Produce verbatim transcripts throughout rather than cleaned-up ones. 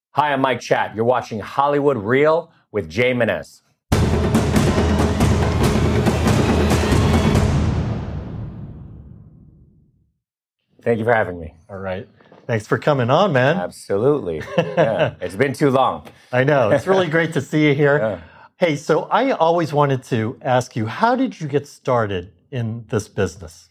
Hi, I'm Mike Chatt. You're watching Hollywood Real with Jay Menez. Thank you for having me. All right. Thanks for coming on, man. Absolutely. Yeah. It's been too long. I know. It's really great to see you here. Yeah. Hey, so I always wanted to ask you, how did you get started in this business?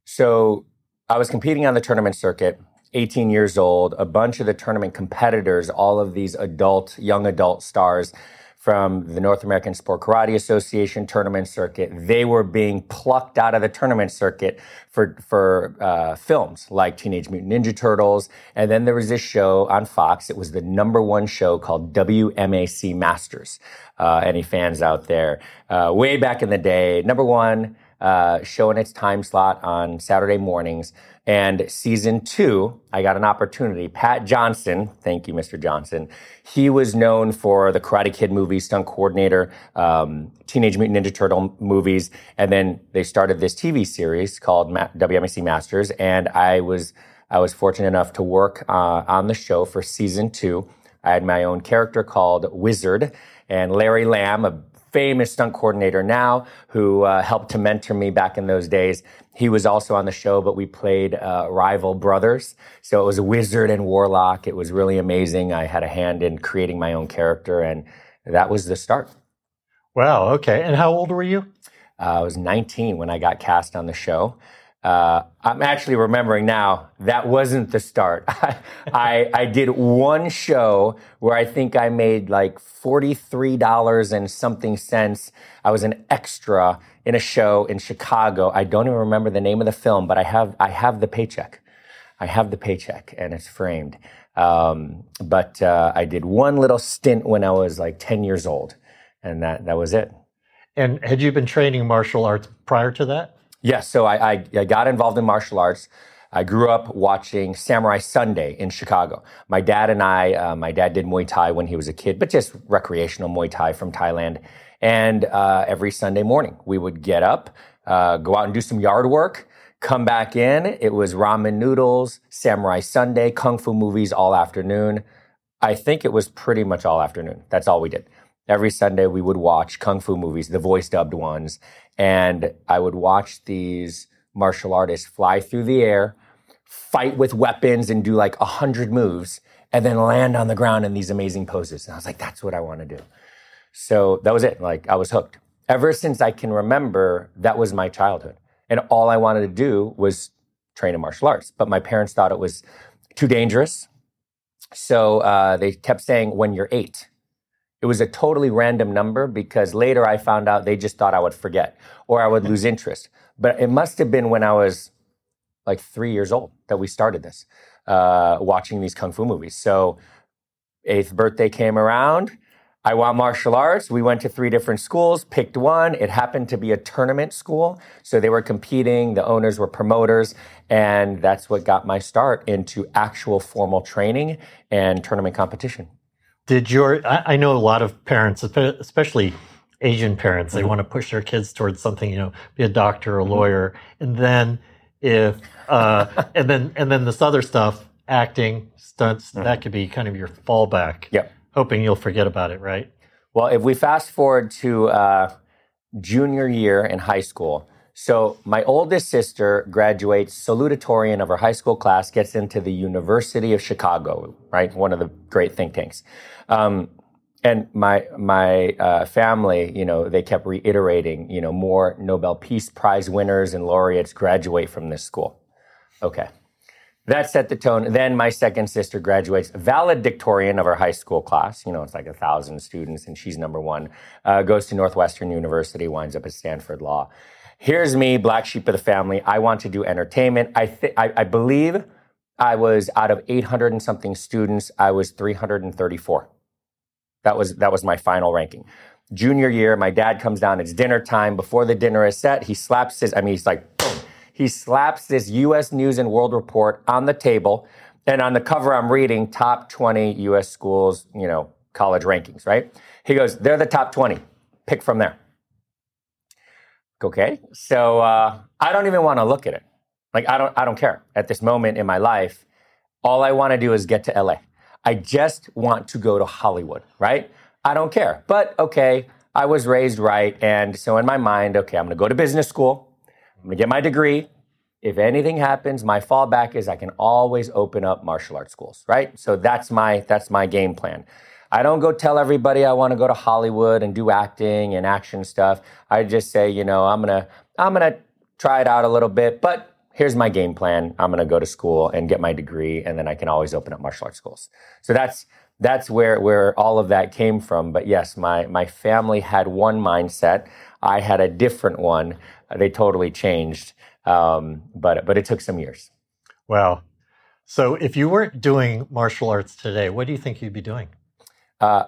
So I was competing on the tournament circuit, eighteen years old, a bunch of the tournament competitors, all of these adult, young adult stars from the North American Sport Karate Association tournament circuit, they were being plucked out of the tournament circuit for for uh, films like Teenage Mutant Ninja Turtles. And then there was this show on Fox. It was the number one show called W M A C Masters. Uh, any fans out there? Uh, way back in the day, number one uh, show in its time slot on Saturday mornings. And season two, I got an opportunity. Pat Johnson, thank you, Mister Johnson. He was known for the Karate Kid movies, stunt coordinator, um, Teenage Mutant Ninja Turtle movies. And then they started this T V series called Ma- W M A C Masters. And I was, I was fortunate enough to work uh, on the show for season two. I had my own character called Wizard, and Larry Lamb, a famous stunt coordinator now, who uh, helped to mentor me back in those days. He was also on the show, but we played uh, rival brothers. So it was a wizard and warlock. It was really amazing. I had a hand in creating my own character, and that was the start. Wow, okay. And how old were you? Uh, I was nineteen when I got cast on the show. Uh, I'm actually remembering now, that wasn't the start. I, I, I did one show where I think I made like forty-three dollars and something cents. I was an extra in a show in Chicago. I don't even remember the name of the film, but I have, I have the paycheck. I have the paycheck and it's framed. Um, but, uh, I did one little stint when I was like ten years old, and that, that was it. And had you been training martial arts prior to that? Yes, so I, I, I got involved in martial arts. I grew up watching Samurai Sunday in Chicago. My dad and I, uh, my dad did Muay Thai when he was a kid, but just recreational Muay Thai from Thailand. And uh, every Sunday morning, we would get up, uh, go out and do some yard work, come back in. It was ramen noodles, Samurai Sunday, Kung Fu movies all afternoon. I think it was pretty much all afternoon. That's all we did. Every Sunday, we would watch Kung Fu movies, the voice dubbed ones. And I would watch these martial artists fly through the air, fight with weapons and do like a hundred moves, and then land on the ground in these amazing poses. And I was like, that's what I want to do. So that was it. Like, I was hooked. Ever since I can remember, that was my childhood. And all I wanted to do was train in martial arts. But my parents thought it was too dangerous. So uh, they kept saying, when you're eight. It was a totally random number because later I found out they just thought I would forget or I would lose interest. But it must have been when I was like three years old that we started this, uh, watching these Kung Fu movies. So eighth birthday came around. I want martial arts. We went to three different schools, picked one. It happened to be a tournament school. So they were competing. The owners were promoters. And that's what got my start into actual formal training and tournament competition. Did your, I, I know a lot of parents, especially Asian parents, they mm-hmm. want to push their kids towards something, you know, be a doctor or a mm-hmm. lawyer. And then if, uh, and then, and then this other stuff, acting, stunts, mm-hmm. that could be kind of your fallback. Yep. Hoping you'll forget about it, right? Well, if we fast forward to uh, junior year in high school, so my oldest sister graduates salutatorian of her high school class, gets into the University of Chicago, right? One of the great think tanks. Um, and my my uh, family, you know, they kept reiterating, you know, more Nobel Peace Prize winners and laureates graduate from this school. Okay. That set the tone. Then my second sister graduates valedictorian of her high school class. You know, it's like a thousand students and she's number one. Uh, goes to Northwestern University, winds up at Stanford Law. Here's me, black sheep of the family. I want to do entertainment. I th- I, I believe I was out of eight hundred and something students, I was three hundred thirty-four. That was that was my final ranking. Junior year, my dad comes down. It's dinner time. Before the dinner is set, he slaps his. I mean, he's like, boom. He slaps this U S News and World Report on the table, and on the cover, I'm reading top twenty U S schools, you know, college rankings. Right? He goes, they're the top twenty. Pick from there. Okay, so uh, I don't even want to look at it. Like, I don't I don't care. At this moment in my life, all I want to do is get to L A. I just want to go to Hollywood, right? I don't care. But okay, I was raised right. And so in my mind, okay, I'm going to go to business school. I'm going to get my degree. If anything happens, my fallback is I can always open up martial arts schools, right? So that's my that's my game plan. I don't go tell everybody I want to go to Hollywood and do acting and action stuff. I just say, you know, I'm going to I'm going to try it out a little bit, but here's my game plan. I'm going to go to school and get my degree, and then I can always open up martial arts schools. So that's that's where where all of that came from. But yes, my my family had one mindset. I had a different one. They totally changed, um, but but it took some years. Wow. So if you weren't doing martial arts today, what do you think you'd be doing? Uh,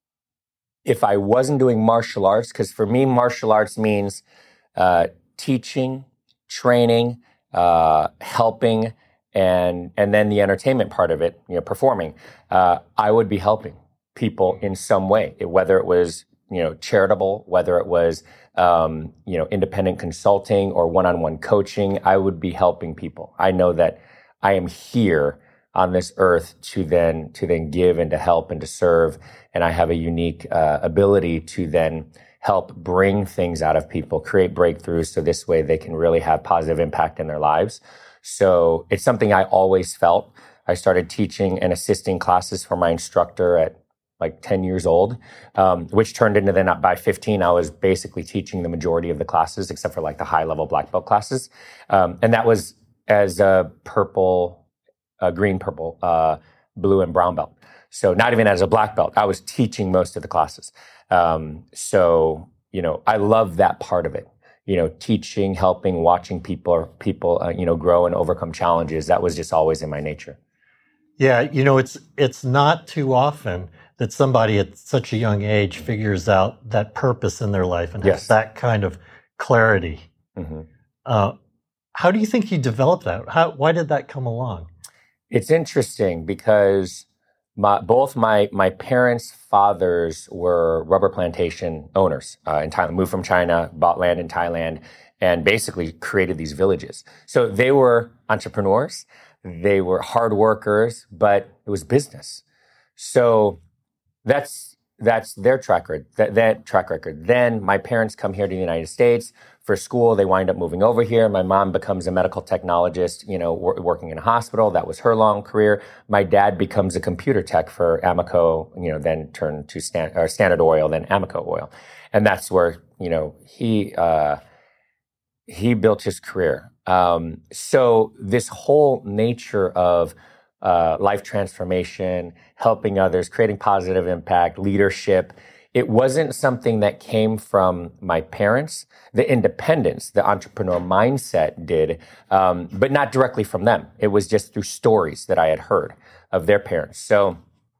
if I wasn't doing martial arts, because for me, martial arts means uh, teaching, training, uh, helping, and and then the entertainment part of it, you know, performing. Uh, I would be helping people in some way, whether it was, you know, charitable, whether it was, um, you know, independent consulting or one-on-one coaching. I would be helping people. I know that I am here on this earth to then to then give and to help and to serve, and I have a unique uh, ability to then help bring things out of people, create breakthroughs, so this way they can really have positive impact in their lives. So it's something I always felt. I started teaching and assisting classes for my instructor at like ten years old, um, which turned into then by fifteen, I was basically teaching the majority of the classes, except for like the high level black belt classes. Um, and that was as a purple, uh, green, purple, uh, blue, and brown belt. So not even as a black belt, I was teaching most of the classes. Um, so, you know, I love that part of it. You know, teaching, helping, watching people, people, uh, you know, grow and overcome challenges. That was just always in my nature. Yeah, you know, it's it's not too often that somebody at such a young age figures out that purpose in their life and has Yes. that kind of clarity. Mm-hmm. Uh, how do you think you developed that? How, why did that come along? It's interesting because my, both my my parents' fathers were rubber plantation owners uh, in Thailand. Moved from China, bought land in Thailand, and basically created these villages. So they were entrepreneurs, they were hard workers, but it was business. So that's that's their track record. That, that track record. Then my parents come here to the United States for school. They wind up moving over here. My mom becomes a medical technologist, you know, wor- working in a hospital. That was her long career. My dad becomes a computer tech for Amoco, you know, then turned to Stan- or Standard Oil, then Amoco Oil, and that's where, you know, he uh, he built his career. Um, so this whole nature of Uh, life transformation, helping others, creating positive impact, leadership. It wasn't something that came from my parents. The independence, the entrepreneur mindset did, um, but not directly from them. It was just through stories that I had heard of their parents. So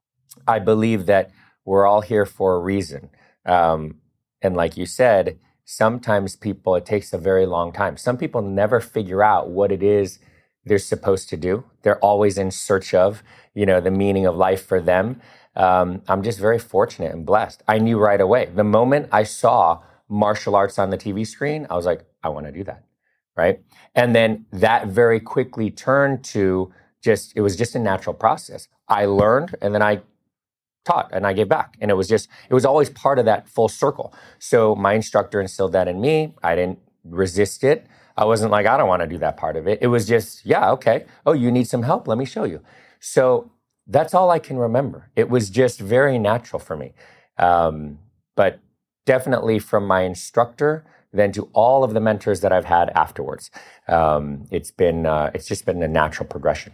I believe that we're all here for a reason. Um, and like you said, sometimes people, it takes a very long time. Some people never figure out what it is they're supposed to do. They're always in search of, you know, the meaning of life for them. Um, I'm just very fortunate and blessed. I knew right away. The moment I saw martial arts on the T V screen, I was like, I want to do that, right? And then that very quickly turned to just, it was just a natural process. I learned and then I taught and I gave back. And it was just, it was always part of that full circle. So my instructor instilled that in me. I didn't resist it. I wasn't like, I don't want to do that part of it. It was just, yeah, okay. Oh, you need some help? Let me show you. So that's all I can remember. It was just very natural for me. Um, but definitely from my instructor, then to all of the mentors that I've had afterwards. Um, it's been, uh, it's just been a natural progression.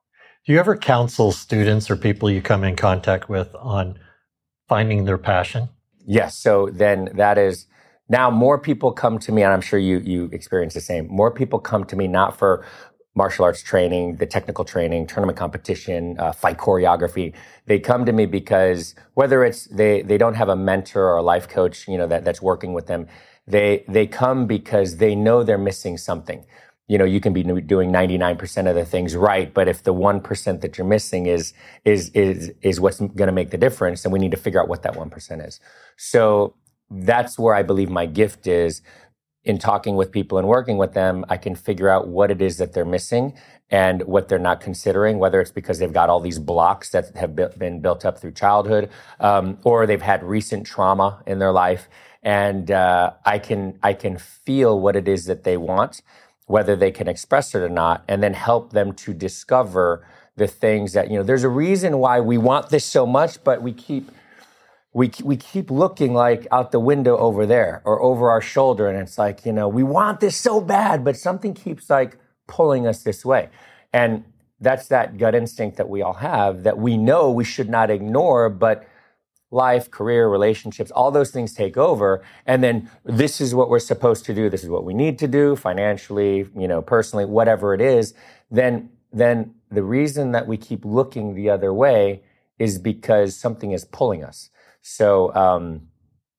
Do you ever counsel students or people you come in contact with on finding their passion? Yes. So then that is, now more people come to me, and I'm sure you you experience the same. More people come to me not for martial arts training, the technical training, tournament competition, uh, fight choreography. They come to me because whether it's they they don't have a mentor or a life coach, you know, that that's working with them. They they come because they know they're missing something. You know, you can be doing ninety-nine percent of the things right, but if the one percent that you're missing is is is is what's going to make the difference, then we need to figure out what that one percent is. So that's where I believe my gift is, in talking with people and working with them, I can figure out what it is that they're missing and what they're not considering, whether it's because they've got all these blocks that have been built up through childhood, um, or they've had recent trauma in their life. And uh, I can I can feel what it is that they want, whether they can express it or not, and then help them to discover the things that, you know, there's a reason why we want this so much, but we keep we we keep looking like out the window over there or over our shoulder, and it's like, you know, we want this so bad, but something keeps like pulling us this way. And that's that gut instinct that we all have that we know we should not ignore, but life, career, relationships, all those things take over. And then this is what we're supposed to do. This is what we need to do financially, you know, personally, whatever it is. Then, then the reason that we keep looking the other way is because something is pulling us. So, um,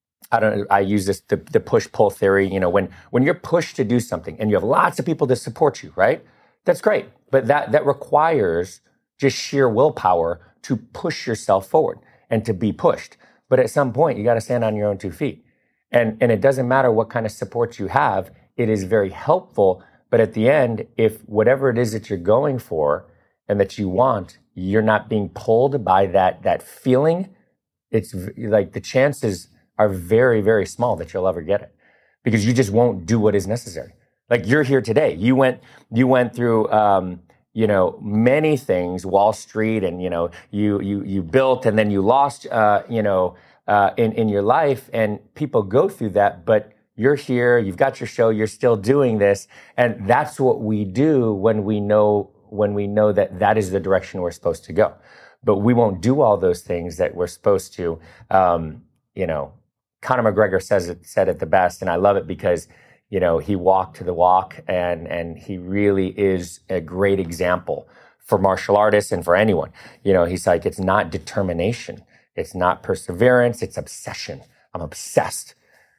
I don't, I use this, the, the push-pull theory. You know, when, when you're pushed to do something and you have lots of people to support you, right? That's great. But that, that requires just sheer willpower to push yourself forward and to be pushed. But at some point, you got to stand on your own two feet. And, and it doesn't matter what kind of support you have. It is very helpful. But at the end, if whatever it is that you're going for and that you want, you're not being pulled by that, that feeling, it's like the chances are very, very small that you'll ever get it because you just won't do what is necessary. Like you're here today. You went, you went through, um, you know, many things, Wall Street, and, you know, you, you, you built and then you lost, uh, you know, uh, in, in your life, and people go through that, but you're here, you've got your show, you're still doing this. And that's what we do when we know, when we know that that is the direction we're supposed to go. But we won't do all those things that we're supposed to, um, you know, Conor McGregor says it, said it the best, and I love it because, you know, he walked the walk, and and he really is a great example for martial artists and for anyone. You know, he's like, it's not determination, it's not perseverance, it's obsession. I'm obsessed.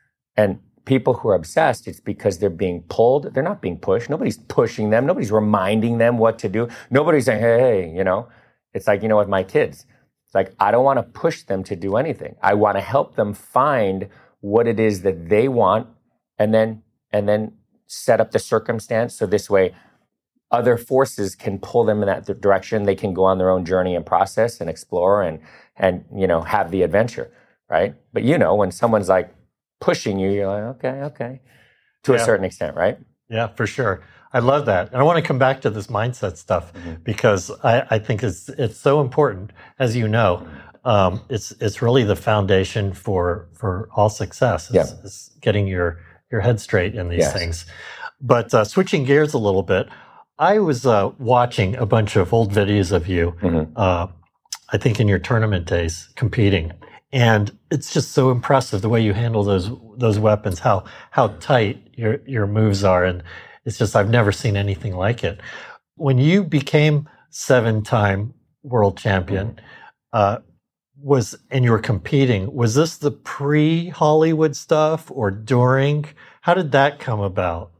And people who are obsessed, it's because they're being pulled. They're not being pushed. Nobody's pushing them. Nobody's reminding them what to do. Nobody's saying, hey, hey, you know, it's like, you know, with my kids. It's like, I don't want to push them to do anything. I want to help them find what it is that they want, and then and then set up the circumstance so this way other forces can pull them in that direction. They can go on their own journey and process and explore and and you know, have the adventure, right? But you know, when someone's like pushing you, you're like, okay, okay, to yeah. a certain extent, right? Yeah, for sure. I love that. And I want to come back to this mindset stuff mm-hmm. because I, I think it's it's so important. As you know, um, it's it's really the foundation for for all success. Is, yeah. is getting your your head straight in these yes. things. But uh, switching gears a little bit, I was uh, watching a bunch of old videos of you, mm-hmm. uh, I think in your tournament days, competing. And it's just so impressive the way you handle those those weapons, how how tight your your moves are. And it's just, I've never seen anything like it. When you became seven-time world champion, uh, was and you were competing, was this the pre-Hollywood stuff or during? How did that come about?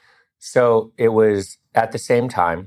So it was at the same time.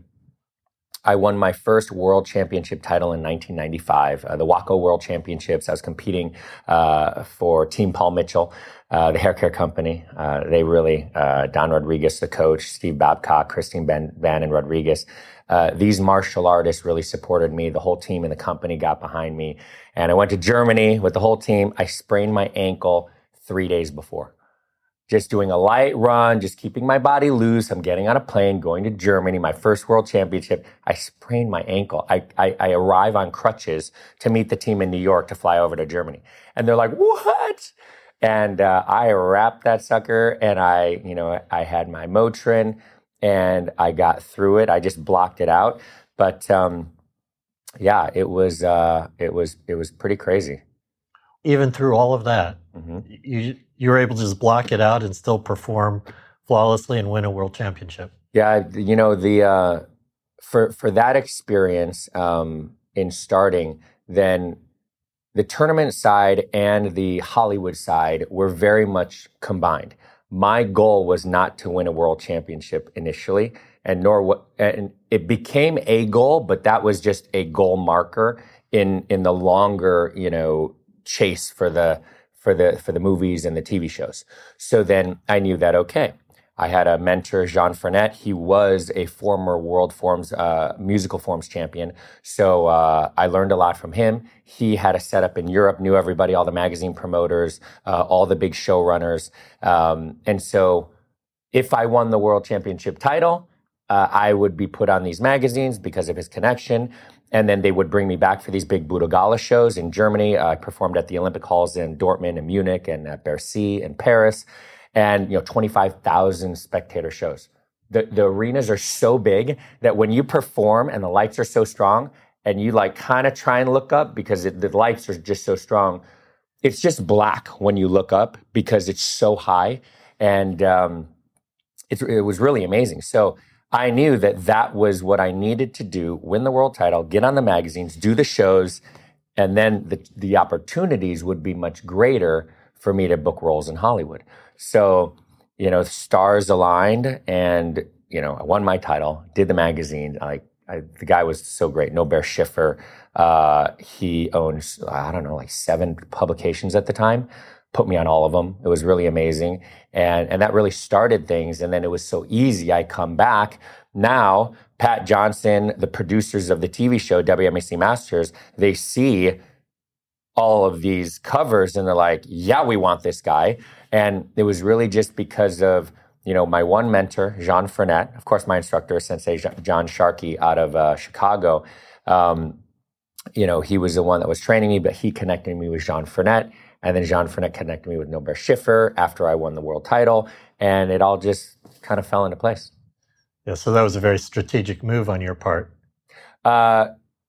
I won my first world championship title in nineteen ninety-five, uh, the Waco World Championships. I was competing uh, for Team Paul Mitchell, uh, the hair care company. Uh, they really, uh, Don Rodriguez, the coach, Steve Babcock, Christine Ban- Bannon Rodriguez. Uh, these martial artists really supported me. The whole team in the company got behind me. And I went to Germany with the whole team. I sprained my ankle three days before. Just doing a light run, just keeping my body loose. I'm getting on a plane, going to Germany, my first world championship. I sprained my ankle. I, I, I arrive on crutches to meet the team in New York to fly over to Germany. And they're like, what? And uh, I wrapped that sucker, and I, you know, I had my Motrin, and I got through it. I just blocked it out. But um, yeah, it was, uh, it was, it was pretty crazy. Even through all of that, mm-hmm. you you were able to just block it out and still perform flawlessly and win a world championship. Yeah, you know, the uh, for for that experience um, in starting, then the tournament side and the Hollywood side were very much combined. My goal was not to win a world championship initially, and nor what, and it became a goal, but that was just a goal marker in in the longer, you know, chase for the for the for the movies and the T V shows. So then I knew that, okay, I had a mentor, Jean Frenette. He was a former World Forms, uh, musical forms champion. So uh, I learned a lot from him. He had a setup in Europe, knew everybody, all the magazine promoters, uh, all the big showrunners. Um, and so if I won the world championship title, uh, I would be put on these magazines because of his connection. And then they would bring me back for these big Budo Gala shows in Germany. Uh, I performed at the Olympic Halls in Dortmund and Munich and at Bercy in Paris. And, you know, twenty-five thousand spectator shows. The, the arenas are so big that when you perform and the lights are so strong and you like kind of try and look up because it, the lights are just so strong, it's just black when you look up because it's so high. And um, it, it was really amazing. So I knew that that was what I needed to do, win the world title, get on the magazines, do the shows, and then the, the opportunities would be much greater for me to book roles in Hollywood. So, you know, stars aligned and, you know, I won my title, did the magazine. Like, I, the guy was so great. Norbert Schiffer, uh, he owns, I don't know, like seven publications at the time, put me on all of them. It was really amazing. And, and that really started things. And then it was so easy. I come back. Now, Pat Johnson, the producers of the T V show W M A C Masters, they see all of these covers and they're like, yeah, we want this guy. And it was really just because of, you know, my one mentor, Jean Frenette, of course, my instructor, Sensei John Sharkey out of uh, Chicago. Um, you know, he was the one that was training me, but he connected me with Jean Frenette. And then Jean Frenette connected me with Norbert Schiffer after I won the world title. And it all just kind of fell into place. Yeah, so that was a very strategic move on your part. Uh,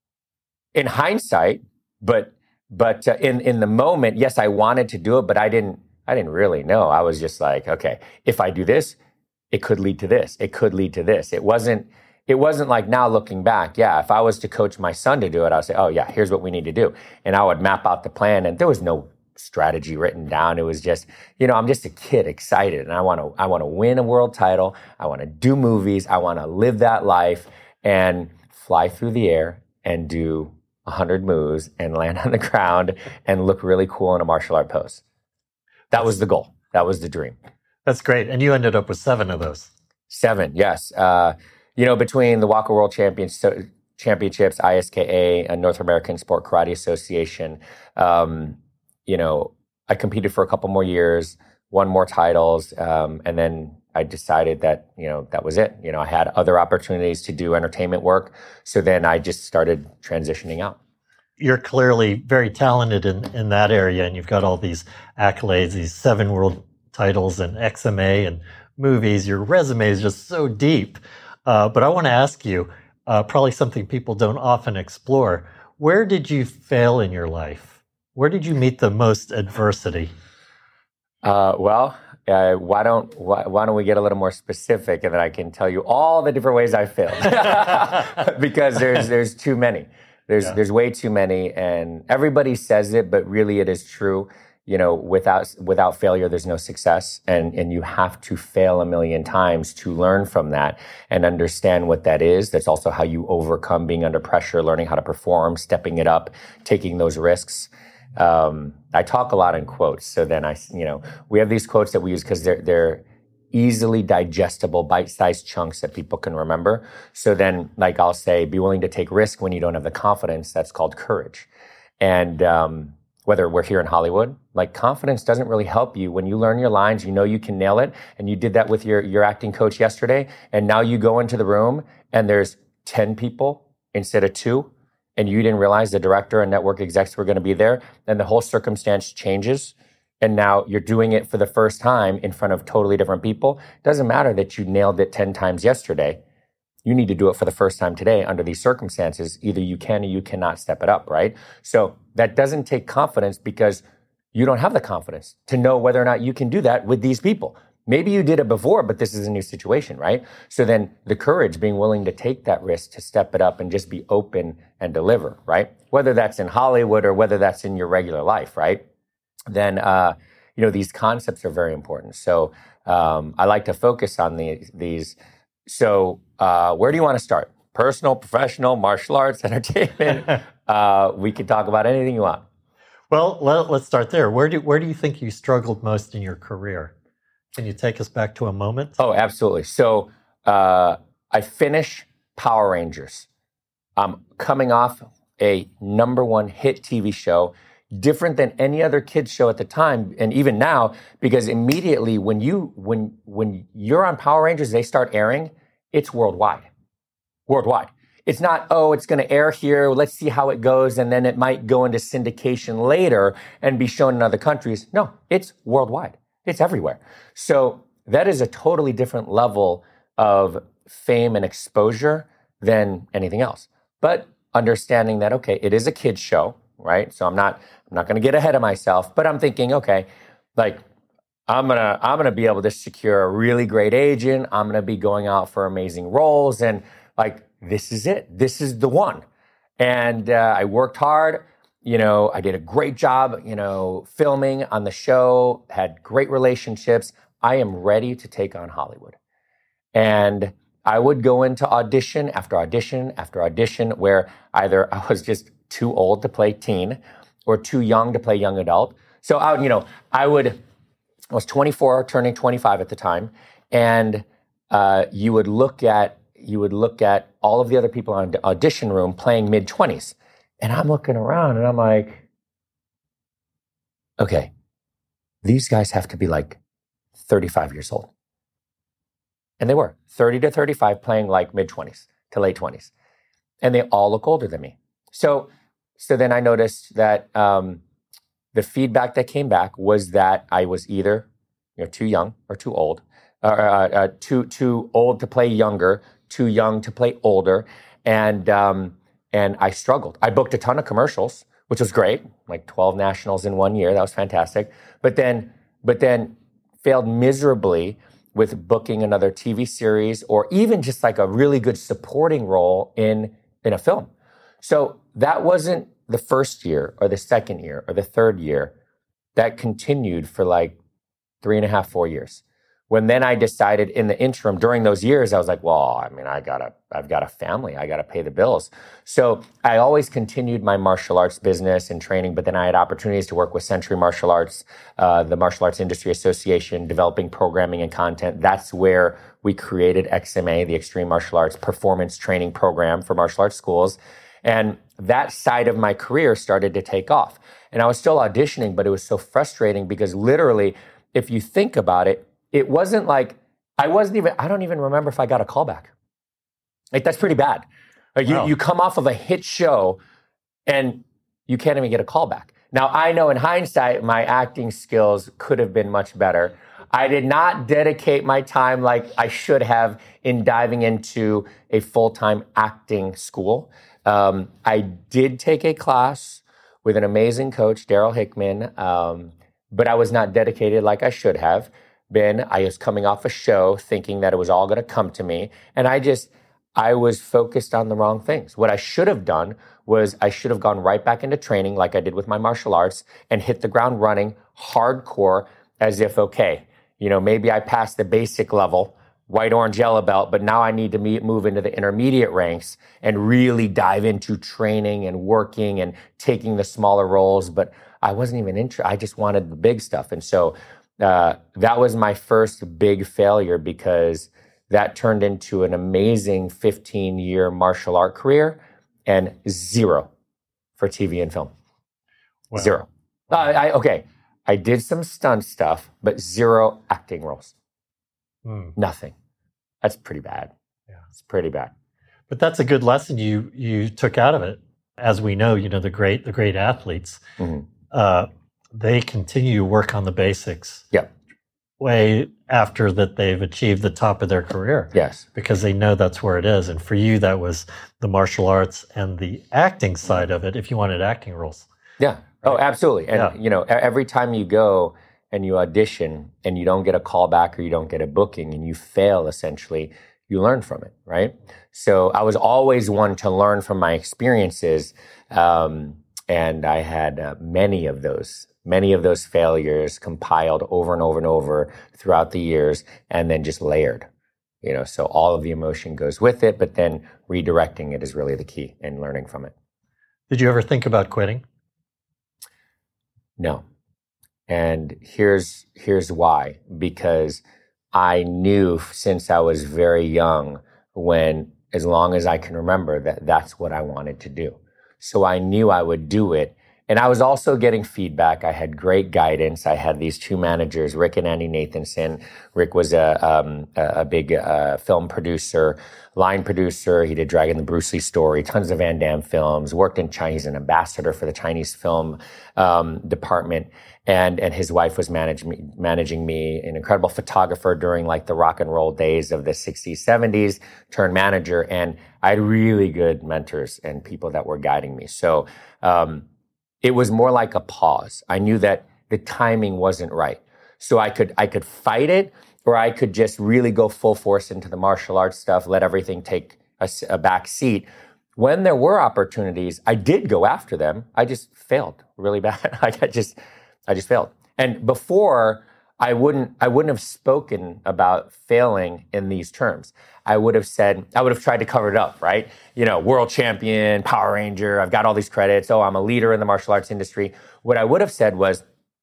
in hindsight, but but uh, in in the moment, yes, I wanted to do it, but I didn't. I didn't really know. I was just like, okay, if I do this, it could lead to this. It could lead to this. It wasn't. It wasn't like now looking back. Yeah, if I was to coach my son to do it, I would say, oh yeah, here's what we need to do, and I would map out the plan. And there was no strategy written down. It was just, you know, I'm just a kid excited, and I want to. I want to win a world title. I want to do movies. I want to live that life and fly through the air and do a hundred moves and land on the ground and look really cool in a martial art pose. That was the goal. That was the dream. That's great. And you ended up with seven of those. Seven, yes. Uh, you know, between the Walker World Champions, Championships, I S K A, and North American Sport Karate Association, um, you know, I competed for a couple more years, won more titles, um, and then I decided that, you know, that was it. You know, I had other opportunities to do entertainment work. So then I just started transitioning out. You're clearly very talented in, in that area, and you've got all these accolades, these seven world titles and X M A and movies. Your resume is just so deep. Uh, but I want to ask you, uh, probably something people don't often explore. Where did you fail in your life? Where did you meet the most adversity? Uh, well, uh, why don't why, why don't we get a little more specific, and then I can tell you all the different ways I failed, because there's there's too many. There's yeah. there's way too many, and everybody says it, but really it is true. You know, without without failure, there's no success, and and you have to fail a million times to learn from that and understand what that is. That's also how you overcome being under pressure, learning how to perform, stepping it up, taking those risks. Um, I talk a lot in quotes, so then I, you know, we have these quotes that we use because they're they're easily digestible, bite-sized chunks that people can remember. So then, like I'll say, be willing to take risk when you don't have the confidence. That's called courage. And um, whether we're here in Hollywood, like confidence doesn't really help you when you learn your lines, you know you can nail it. And you did that with your, your acting coach yesterday. And now you go into the room and there's ten people instead of two. And you didn't realize the director and network execs were going to be there. And the whole circumstance changes. And now you're doing it for the first time in front of totally different people. It doesn't matter that you nailed it ten times yesterday. You need to do it for the first time today under these circumstances. Either you can or you cannot step it up, right? So that doesn't take confidence because you don't have the confidence to know whether or not you can do that with these people. Maybe you did it before, but this is a new situation, right? So then the courage, being willing to take that risk, to step it up and just be open and deliver, right? Whether that's in Hollywood or whether that's in your regular life, right? Then, uh, you know, these concepts are very important. So um, I like to focus on the, these. So uh, where do you want to start? Personal, professional, martial arts, entertainment? uh, we could talk about anything you want. Well, let, let's start there. Where do where do you think you struggled most in your career? Can you take us back to a moment? Oh, absolutely. So uh, I finish Power Rangers. I'm coming off a number one hit T V show, different than any other kids show at the time, and even now, because immediately when you when when you're on Power Rangers, they start airing. It's worldwide, worldwide. It's not, oh, it's going to air here. Let's see how it goes, and then it might go into syndication later and be shown in other countries. No, it's worldwide. It's everywhere. So that is a totally different level of fame and exposure than anything else. But understanding that, okay, it is a kid's show, right? So I'm not, I'm not going to get ahead of myself, but I'm thinking, okay, like I'm going to, I'm going to be able to secure a really great agent. I'm going to be going out for amazing roles. And like, this is it. This is the one. And uh, I worked hard. You know, I did a great job, you know, filming on the show, had great relationships. I am ready to take on Hollywood. And I would go into audition after audition after audition where either I was just too old to play teen or too young to play young adult. So I would, you know, I would, I was twenty-four, turning twenty-five at the time. And uh, you would look at, you would look at all of the other people on the audition room playing mid twenties. And I'm looking around and I'm like, okay, these guys have to be like thirty-five years old. And they were thirty to thirty-five playing like mid twenties to late twenties. And they all look older than me. So, so then I noticed that um, the feedback that came back was that I was either you know, too young or too old, or uh, uh, too, too old to play younger, too young to play older. And, um, And I struggled. I booked a ton of commercials, which was great, like twelve nationals in one year. That was fantastic. But then, but then failed miserably with booking another T V series or even just like a really good supporting role in, in a film. So that wasn't the first year or the second year or the third year. That continued for like three and a half, four years. When then I decided in the interim during those years, I was like, well, I mean, I gotta, I've got a family, I gotta pay the bills. So I always continued my martial arts business and training, but then I had opportunities to work with Century Martial Arts, uh, the Martial Arts Industry Association, developing programming and content. That's where we created X M A, the Extreme Martial Arts Performance Training Program for martial arts schools. And that side of my career started to take off. And I was still auditioning, but it was so frustrating because literally, if you think about it, it wasn't like, I wasn't even, I don't even remember if I got a callback. Like, that's pretty bad. Like, wow. you, you come off of a hit show and you can't even get a callback. Now, I know in hindsight, my acting skills could have been much better. I did not dedicate my time like I should have in diving into a full-time acting school. Um, I did take a class with an amazing coach, Daryl Hickman, um, but I was not dedicated like I should have been. I was coming off a show thinking that it was all going to come to me. And I just, I was focused on the wrong things. What I should have done was I should have gone right back into training like I did with my martial arts and hit the ground running hardcore as if, okay, you know, maybe I passed the basic level, white, orange, yellow belt, but now I need to meet, move into the intermediate ranks and really dive into training and working and taking the smaller roles. But I wasn't even interested. I just wanted the big stuff. And so Uh, that was my first big failure because that turned into an amazing fifteen-year martial art career and zero for T V and film. Wow. Zero. Uh, I, okay, I did some stunt stuff, but zero acting roles. Mm. Nothing. That's pretty bad. Yeah, it's pretty bad. But that's a good lesson you you took out of it. As we know, you know the great the great athletes. Mm-hmm. Uh, they continue to work on the basics yep. way after that they've achieved the top of their career. Yes. Because they know that's where it is. And for you, that was the martial arts and the acting side of it, if you wanted acting roles. Yeah. Right? Oh, absolutely. And, yeah. you know, every time you go and you audition and you don't get a callback or you don't get a booking and you fail, essentially, you learn from it, right? So I was always one to learn from my experiences. Um, and I had uh, many of those Many of those failures compiled over and over and over throughout the years and then just layered, you know, so all of the emotion goes with it, but then redirecting it is really the key and learning from it. Did you ever think about quitting? No. And here's here's why. Because I knew since I was very young, when as long as I can remember, that that's what I wanted to do. So I knew I would do it. And I was also getting feedback. I had great guidance. I had these two managers, Rick and Andy Nathanson. Rick was a um, a big uh, film producer, line producer. He did Dragon the Bruce Lee Story, tons of Van Damme films, worked in China. He's an ambassador for the Chinese film um, department. And and his wife was manage me, managing me, an incredible photographer during like the rock and roll days of the sixties, seventies, turned manager. And I had really good mentors and people that were guiding me. So um, it was more like a pause. I knew that the timing wasn't right. So I could I could fight it, or I could just really go full force into the martial arts stuff, let everything take a, a back seat. When there were opportunities, I did go after them. I just failed really bad. I just... I just failed. And before, I wouldn't I wouldn't have spoken about failing in these terms. I would have said, I would have tried to cover it up, right? You know, world champion, Power Ranger, I've got all these credits. Oh, I'm a leader in the martial arts industry. What I would have said was,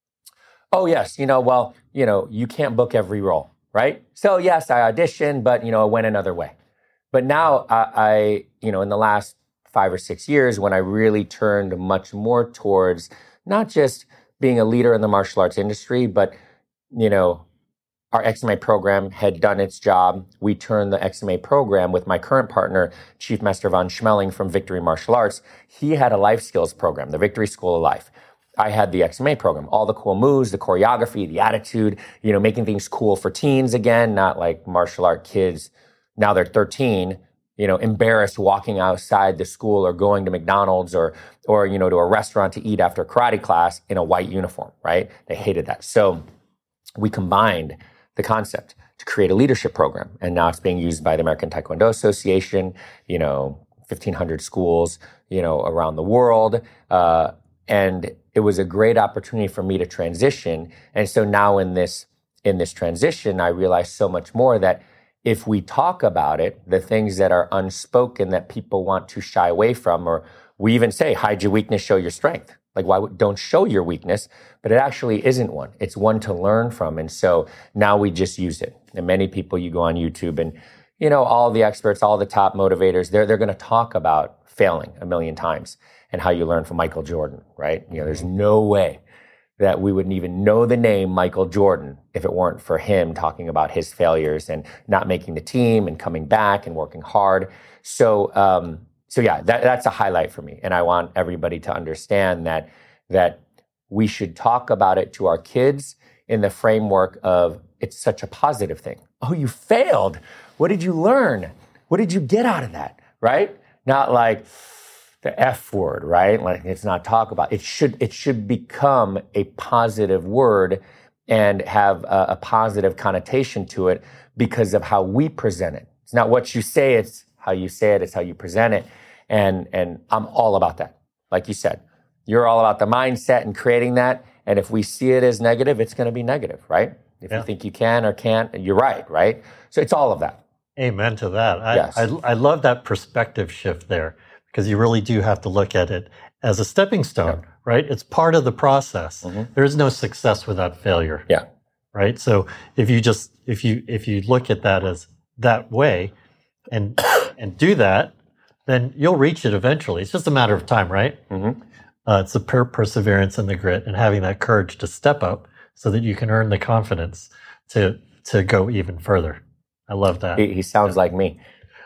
oh, yes, you know, well, you know, you can't book every role, right? So yes, I auditioned, but, you know, it went another way. But now I, I you know, in the last five or six years, when I really turned much more towards not just being a leader in the martial arts industry, but, you know, our X M A program had done its job. We turned the X M A program with my current partner, Chief Master Von Schmeling from Victory Martial Arts. He had a life skills program, the Victory School of Life. I had the X M A program, all the cool moves, the choreography, the attitude, you know, making things cool for teens again, not like martial art kids. Now they're thirteen, you know, embarrassed walking outside the school or going to McDonald's or, or, you know, to a restaurant to eat after karate class in a white uniform, right? They hated that. So we combined the concept to create a leadership program. And now it's being used by the American Taekwondo Association, you know, fifteen hundred schools, you know, around the world. Uh, and it was a great opportunity for me to transition. And so now in this, in this transition, I realized so much more that if we talk about it, the things that are unspoken that people want to shy away from, or we even say, hide your weakness, show your strength. Like, why would, don't show your weakness, but it actually isn't one. It's one to learn from. And so now we just use it. And many people, you go on YouTube and, you know, all the experts, all the top motivators, they're, they're going to talk about failing a million times and how you learn from Michael Jordan, right? You know, there's no way that we wouldn't even know the name Michael Jordan if it weren't for him talking about his failures and not making the team and coming back and working hard. So, um, so yeah, that, that's a highlight for me. And I want everybody to understand that, that we should talk about it to our kids in the framework of it's such a positive thing. Oh, you failed. What did you learn? What did you get out of that? Right? Not like the F word, right? Like, it's not talk about. It should it should become a positive word and have a, a positive connotation to it because of how we present it. It's not what you say, it's how you say it, it's how you present it. And and I'm all about that. Like you said, you're all about the mindset and creating that. And if we see it as negative, it's going to be negative, right? If yeah. you think you can or can't, you're right, right? So it's all of that. Amen to that. I, yes. I, I love that perspective shift there, because you really do have to look at it as a stepping stone, yeah. right? It's part of the process. Mm-hmm. There is no success without failure. Yeah. Right? So if you just if you if you look at that as that way and and do that, then you'll reach it eventually. It's just a matter of time, right? Mm-hmm. Uh, it's the per- perseverance and the grit and having that courage to step up so that you can earn the confidence to to go even further. I love that. He, he sounds yeah. like me.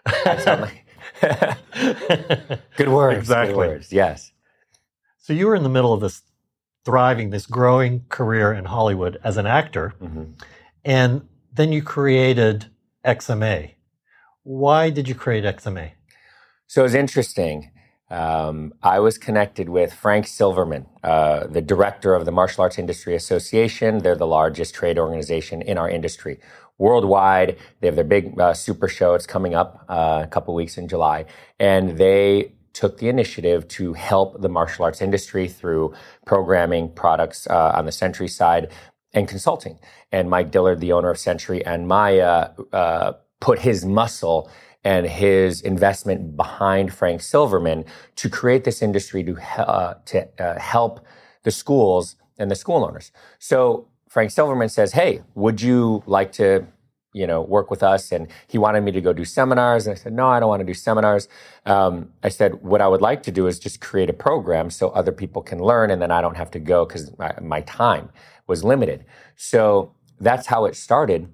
I sound like good words. Exactly. Good words. Yes. So you were in the middle of this thriving, this growing career in Hollywood as an actor, mm-hmm. and then you created X M A. Why did you create X M A? So it was interesting. Um, I was connected with Frank Silverman, uh, the director of the Martial Arts Industry Association. They're the largest trade organization in our industry. Worldwide, they have their big uh, super show. It's coming up uh, a couple weeks in July. And they took the initiative to help the martial arts industry through programming products uh, on the Century side and consulting. And Mike Dillard, the owner of Century, and Maya uh, put his muscle and his investment behind Frank Silverman to create this industry to, uh, to uh, help the schools and the school owners. So Frank Silverman says, hey, would you like to, you know, work with us? And he wanted me to go do seminars. And I said, no, I don't want to do seminars. Um, I said, what I would like to do is just create a program so other people can learn, and then I don't have to go because my, my time was limited. So that's how it started.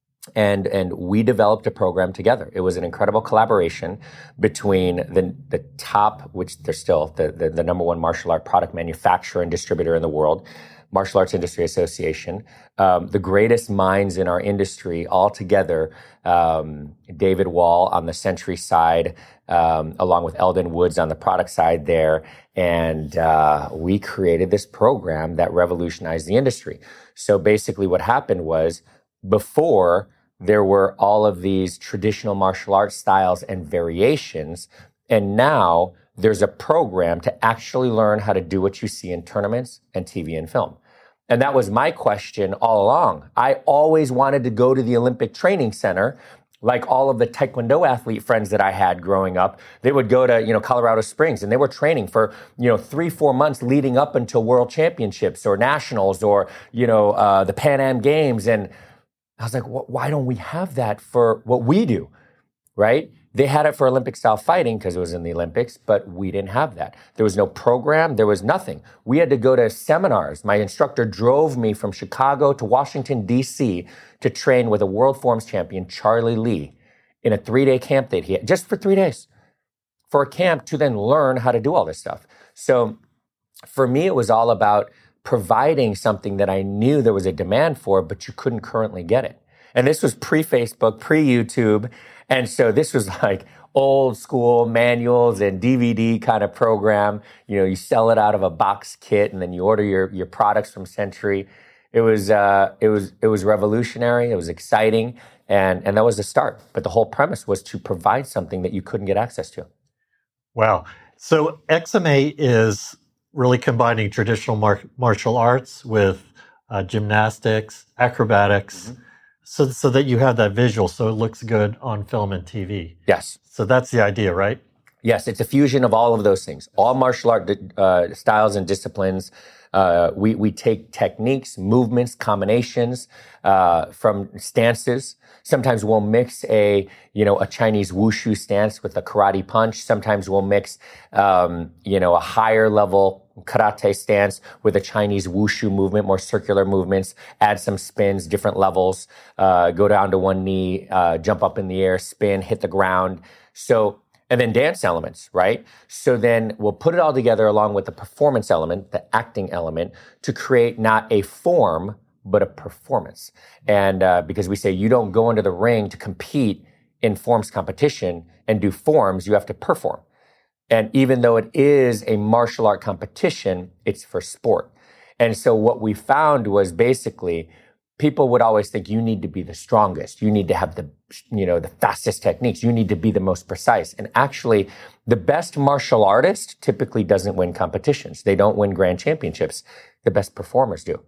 And and we developed a program together. It was an incredible collaboration between the the top, which they're still the, the, the number one martial art product manufacturer and distributor in the world, Martial Arts Industry Association, um, the greatest minds in our industry all together, um, David Wall on the Century side, um, along with Eldon Woods on the product side there. And uh, we created this program that revolutionized the industry. So basically what happened was, before, there were all of these traditional martial arts styles and variations, and now there's a program to actually learn how to do what you see in tournaments and T V and film. And that was my question all along. I always wanted to go to the Olympic Training Center, like all of the Taekwondo athlete friends that I had growing up. They would go to, you know, Colorado Springs, and they were training for, you know, three, four months leading up until World Championships or Nationals or, you know, uh, the Pan Am Games. And I was like, why don't we have that for what we do, right? They had it for Olympic-style fighting because it was in the Olympics, but we didn't have that. There was no program. There was nothing. We had to go to seminars. My instructor drove me from Chicago to Washington, D C to train with a world forms champion, Charlie Lee, in a three-day camp that he had, just for three days, for a camp to then learn how to do all this stuff. So for me, it was all about providing something that I knew there was a demand for, but you couldn't currently get it. And this was pre-Facebook, pre-YouTube. And so this was like old school manuals and D V D kind of program. You know, you sell it out of a box kit, and then you order your, your products from Century. It was, uh, it was, it was revolutionary. It was exciting. And, and that was the start. But the whole premise was to provide something that you couldn't get access to. Wow. So X M A is really combining traditional mar- martial arts with uh, gymnastics, acrobatics, mm-hmm. so so that you have that visual, so it looks good on film and T V. Yes. So that's the idea, right? Yes, it's a fusion of all of those things. All martial art uh, styles and disciplines. Uh, we we take techniques, movements, combinations uh, from stances. Sometimes we'll mix a you know a Chinese wushu stance with a karate punch. Sometimes we'll mix um, you know a higher level karate stance with a Chinese wushu movement, more circular movements. Add some spins, different levels. Uh, go down to one knee, uh, jump up in the air, spin, hit the ground. So. And then dance elements, right? So then we'll put it all together along with the performance element, the acting element, to create not a form, but a performance. And uh, because we say you don't go into the ring to compete in forms competition and do forms, you have to perform. And even though it is a martial art competition, it's for sport. And so what we found was basically people would always think you need to be the strongest. You need to have the, you know, the fastest techniques. You need to be the most precise. And actually, the best martial artist typically doesn't win competitions. They don't win grand championships. The best performers do.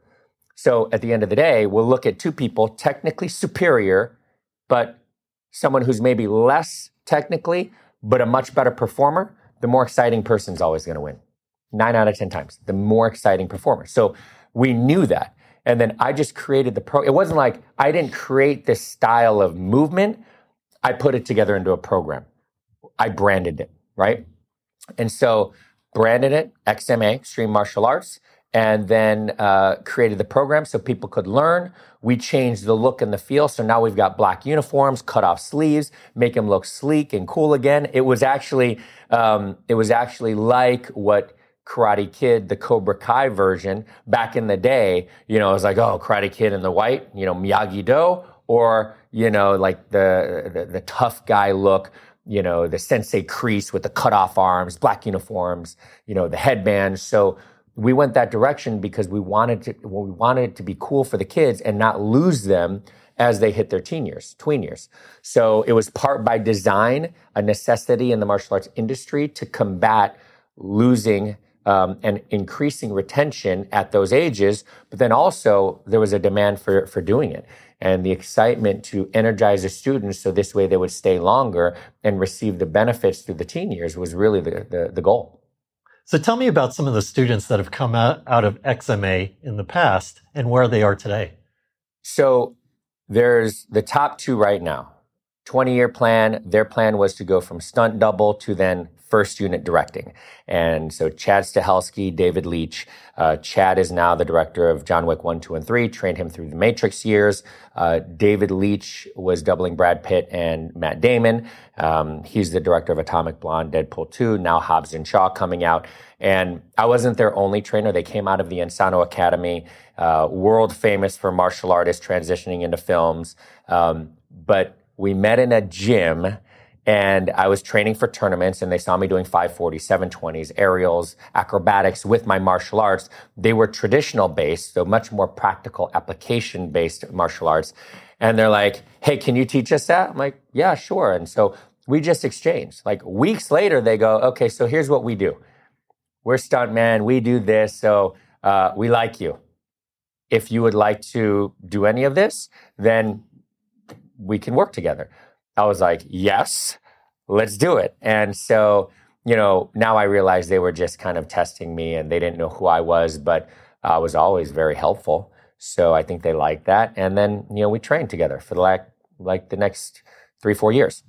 So at the end of the day, we'll look at two people technically superior, but someone who's maybe less technically, but a much better performer. The more exciting person's always going to win. Nine out of ten times, the more exciting performer. So we knew that. And then I just created the pro. It wasn't like I didn't create this style of movement. I put it together into a program. I branded it, right? And so branded it, X M A, Extreme Martial Arts, and then uh, created the program so people could learn. We changed the look and the feel. So now we've got black uniforms, cut off sleeves, make them look sleek and cool again. It was actually, um, it was actually like what Karate Kid, the Cobra Kai version, back in the day, you know, it was like, oh, Karate Kid in the white, you know, Miyagi-Do, or, you know, like the, the, the tough guy look, you know, the Sensei Kreese with the cut-off arms, black uniforms, you know, the headbands. So we went that direction because we wanted to, well, we wanted it to be cool for the kids and not lose them as they hit their teen years, tween years. So it was part by design, a necessity in the martial arts industry to combat losing Um, and increasing retention at those ages, but then also there was a demand for, for doing it and the excitement to energize the students so this way they would stay longer and receive the benefits through the teen years was really the, the, the goal. So tell me about some of the students that have come out, out of X M A in the past and where they are today. So there's the top two right now. twenty-year plan. Their plan was to go from stunt double to then first unit directing. And so Chad Stahelski, David Leitch. Uh, Chad is now the director of John Wick one, two, and three, trained him through the Matrix years. Uh, David Leitch was doubling Brad Pitt and Matt Damon. Um, he's the director of Atomic Blonde, Deadpool two, now Hobbs and Shaw coming out. And I wasn't their only trainer. They came out of the Insano Academy, uh, world famous for martial artists transitioning into films. Um, but we met in a gym, and I was training for tournaments, and they saw me doing five forty, seven twenties, aerials, acrobatics with my martial arts. They were traditional based, so much more practical application based martial arts. And they're like, hey, can you teach us that? I'm like, yeah, sure. And so we just exchanged. Like weeks later, they go, okay, so here's what we do. We're stuntmen, we do this, so uh, we like you. If you would like to do any of this, then we can work together. I was like, yes, let's do it. And so, you know, now I realize they were just kind of testing me and they didn't know who I was, but I was always very helpful. So I think they liked that. And then, you know, we trained together for the like, like the next three, four years.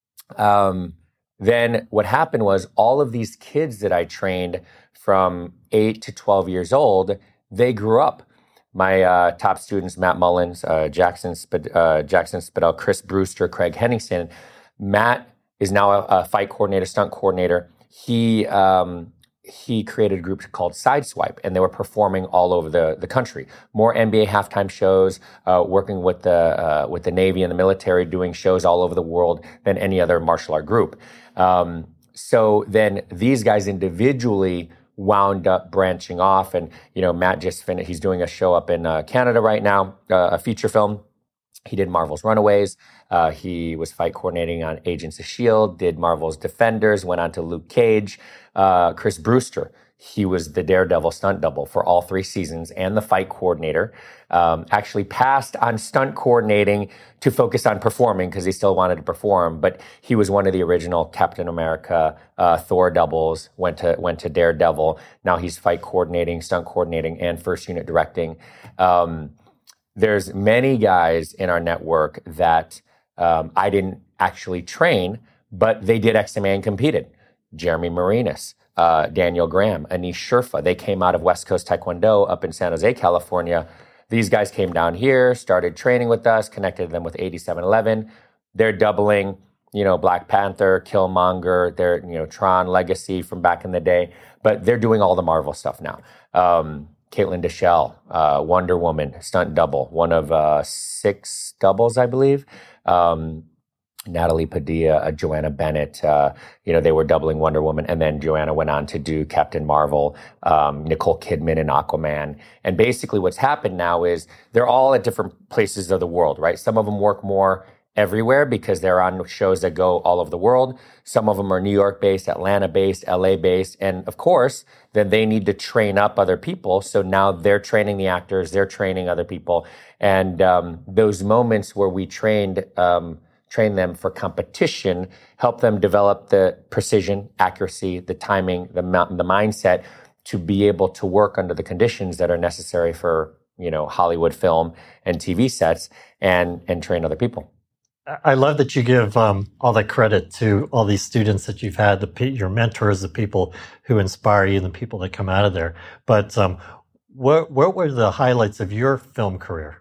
Um, then what happened was all of these kids that I trained from eight to twelve years old, they grew up. My uh, top students, Matt Mullins, uh, Jackson, Spid- uh, Jackson Spidell, Chris Brewster, Craig Henningsen. Matt is now a, a fight coordinator, stunt coordinator. He um, he created a group called Sideswipe, and they were performing all over the, the country. More N B A halftime shows, uh, working with the uh, with the Navy and the military, doing shows all over the world than any other martial art group. Um, so then these guys individually wound up branching off, and you know, Matt just finished. He's doing a show up in uh, Canada right now, uh, a feature film. He did Marvel's Runaways. Uh, he was fight coordinating on Agents of S H I E L D. Did Marvel's Defenders. Went on to Luke Cage. Uh, Chris Brewster. He was the Daredevil stunt double for all three seasons and the fight coordinator. Um, actually passed on stunt coordinating to focus on performing because he still wanted to perform. But he was one of the original Captain America, uh, Thor doubles. Went to went to Daredevil. Now he's fight coordinating, stunt coordinating, and first unit directing. Um, there's many guys in our network that um, I didn't actually train, but they did X M A and competed. Jeremy Marinas. Uh, Daniel Graham, Anish Sherfa. They came out of West Coast Taekwondo up in San Jose, California. These guys came down here, started training with us, connected them with eighty-seven eleven. They're doubling, you know, Black Panther, Killmonger, they're, you know, Tron Legacy from back in the day, but they're doing all the Marvel stuff now. Um, Caitlin Deschelle, uh, Wonder Woman, stunt double, one of uh, six doubles, I believe. Um, Natalie Padilla, uh, Joanna Bennett, uh, you know, they were doubling Wonder Woman. And then Joanna went on to do Captain Marvel, um, Nicole Kidman and Aquaman. And basically what's happened now is they're all at different places of the world, right? Some of them work more everywhere because they're on shows that go all over the world. Some of them are New York based, Atlanta based, L A based. And of course, then they need to train up other people. So now they're training the actors, they're training other people. And um, those moments where we trained, um, train them for competition, help them develop the precision, accuracy, the timing, the the mindset to be able to work under the conditions that are necessary for, you know, Hollywood film and T V sets, and and train other people. I love that you give um, all that credit to all these students that you've had, the your mentors, the people who inspire you, and the people that come out of there. But um, what what were the highlights of your film career?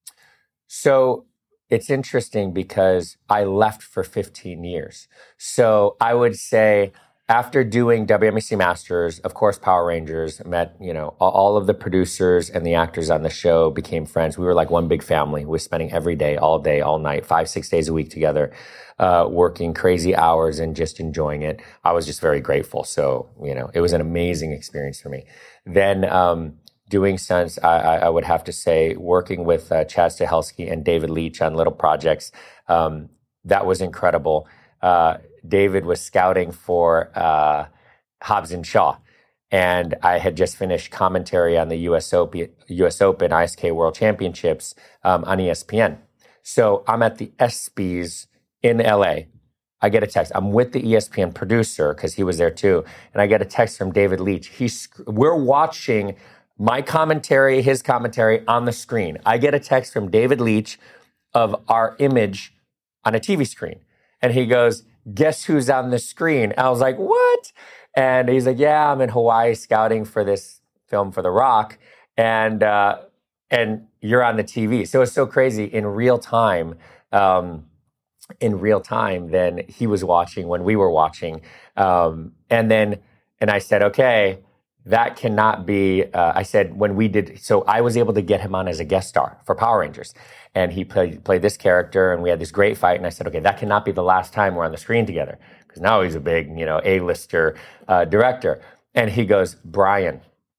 So it's interesting because I left for fifteen years. So I would say after doing W M E C Masters, of course, Power Rangers, met, you know, all of the producers and the actors on the show became friends. We were like one big family. We were spending every day, all day, all night, five, six days a week together, uh, working crazy hours and just enjoying it. I was just very grateful. So, you know, it was an amazing experience for me. Then, um, Doing stunts, I, I would have to say, working with uh, Chad Stahelski and David Leitch on little projects, um, that was incredible. Uh, David was scouting for uh, Hobbs and Shaw, and I had just finished commentary on the U S Open, U S Open I S K World Championships um, on E S P N. So I'm at the ESPYs in L A. I get a text. I'm with the E S P N producer because he was there too, and I get a text from David Leitch. He's we're watching my commentary, his commentary on the screen. I get a text from David Leitch of our image on a T V screen, and he goes, "Guess who's on the screen?" I was like, "What?" And he's like, "Yeah, I'm in Hawaii scouting for this film for The Rock, and uh, and you're on the T V." So it's so crazy in real time. Um, in real time, then he was watching when we were watching, um, and then and I said, "Okay, that cannot be." Uh, I said when we did, so I was able to get him on as a guest star for Power Rangers, and he played played this character, and we had this great fight. And I said, "Okay, that cannot be the last time we're on the screen together." Because now he's a big, you know, A-lister uh, director. And he goes, "Brian,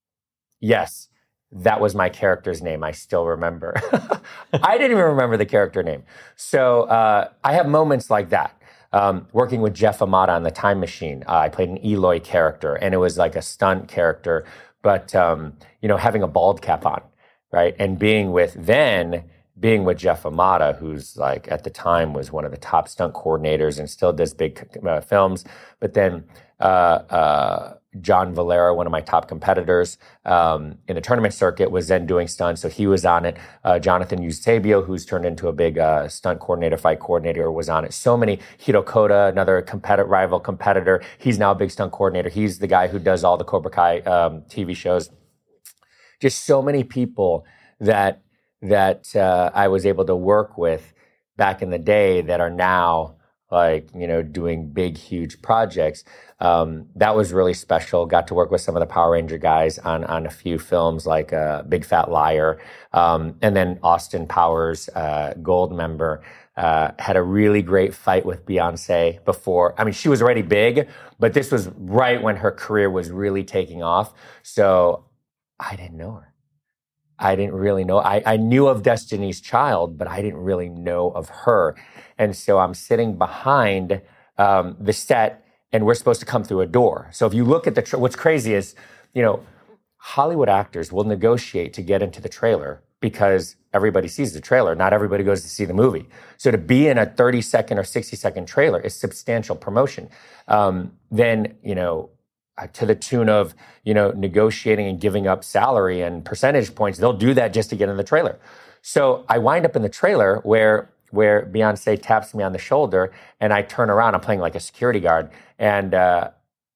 yes, that was my character's name. I still remember." I didn't even remember the character name. So uh, I have moments like that. Um, working with Jeff Amata on The Time Machine, uh, I played an Eloy character, and it was like a stunt character, but, um, you know, having a bald cap on, right? And being with then... being with Jeff Amata, who's like at the time was one of the top stunt coordinators and still does big uh, films. But then uh, uh, John Valera, one of my top competitors um, in the tournament circuit, was then doing stunts. So he was on it. Uh, Jonathan Eusebio, who's turned into a big uh, stunt coordinator, fight coordinator, was on it. So many. Hiro Koda, another competitor, rival competitor. He's now a big stunt coordinator. He's the guy who does all the Cobra Kai um, T V shows. Just so many people that that uh, I was able to work with back in the day that are now like, you know, doing big, huge projects. Um, that was really special. Got to work with some of the Power Ranger guys on, on a few films like uh, Big Fat Liar. Um, and then Austin Powers, uh, Gold member, uh, had a really great fight with Beyonce before. I mean, she was already big, but this was right when her career was really taking off. So I didn't know her. I didn't really know. I, I knew of Destiny's Child, but I didn't really know of her. And so I'm sitting behind um, the set, and we're supposed to come through a door. So if you look at the, tra- what's crazy is, you know, Hollywood actors will negotiate to get into the trailer because everybody sees the trailer. Not everybody goes to see the movie. So to be in a thirty second or sixty second trailer is substantial promotion. Um, then, you know, to the tune of, you know, negotiating and giving up salary and percentage points. They'll do that just to get in the trailer. So I wind up in the trailer where where Beyonce taps me on the shoulder, and I turn around. I'm playing like a security guard. And uh,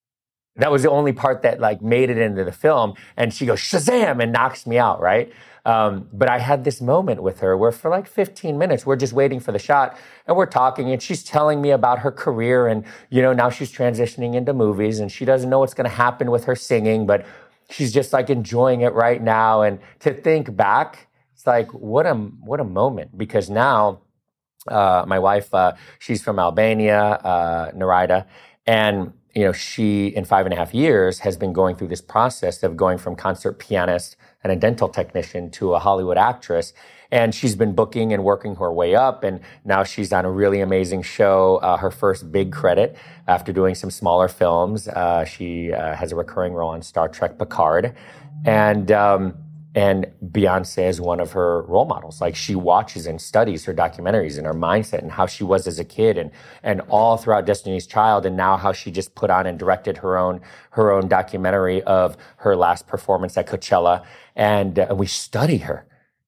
that was the only part that like made it into the film. And she goes, Shazam, and knocks me out, right? Um, but I had this moment with her where for like fifteen minutes, we're just waiting for the shot and we're talking, and she's telling me about her career. And, you know, now she's transitioning into movies, and she doesn't know what's going to happen with her singing, but she's just like enjoying it right now. And to think back, it's like, what a, what a moment, because now uh, my wife, uh, she's from Albania, uh, Narida, and you know, she, in five and a half years, has been going through this process of going from concert pianist and a dental technician to a Hollywood actress. And she's been booking and working her way up. And now she's on a really amazing show, uh, her first big credit after doing some smaller films. Uh, she uh, has a recurring role on Star Trek Picard. And, um, and Beyonce is one of her role models. Like, she watches and studies her documentaries and her mindset and how she was as a kid, and, and all throughout Destiny's Child, and now how she just put on and directed her own, her own documentary of her last performance at Coachella. And uh, we study her.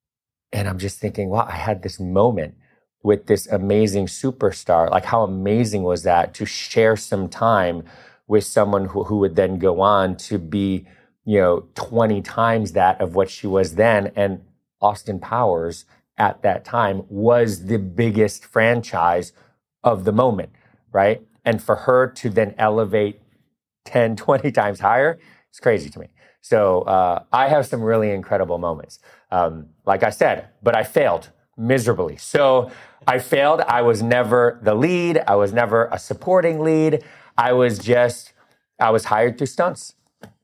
And I'm just thinking, wow, I had this moment with this amazing superstar. Like, how amazing was that to share some time with someone who, who would then go on to be, you know, twenty times that of what she was then. And Austin Powers at that time was the biggest franchise of the moment, right? And for her to then elevate ten, twenty times higher, it's crazy to me. So uh, I have some really incredible moments. Um, like I said, but I failed miserably. So I failed. I was never the lead. I was never a supporting lead. I was just, I was hired through stunts.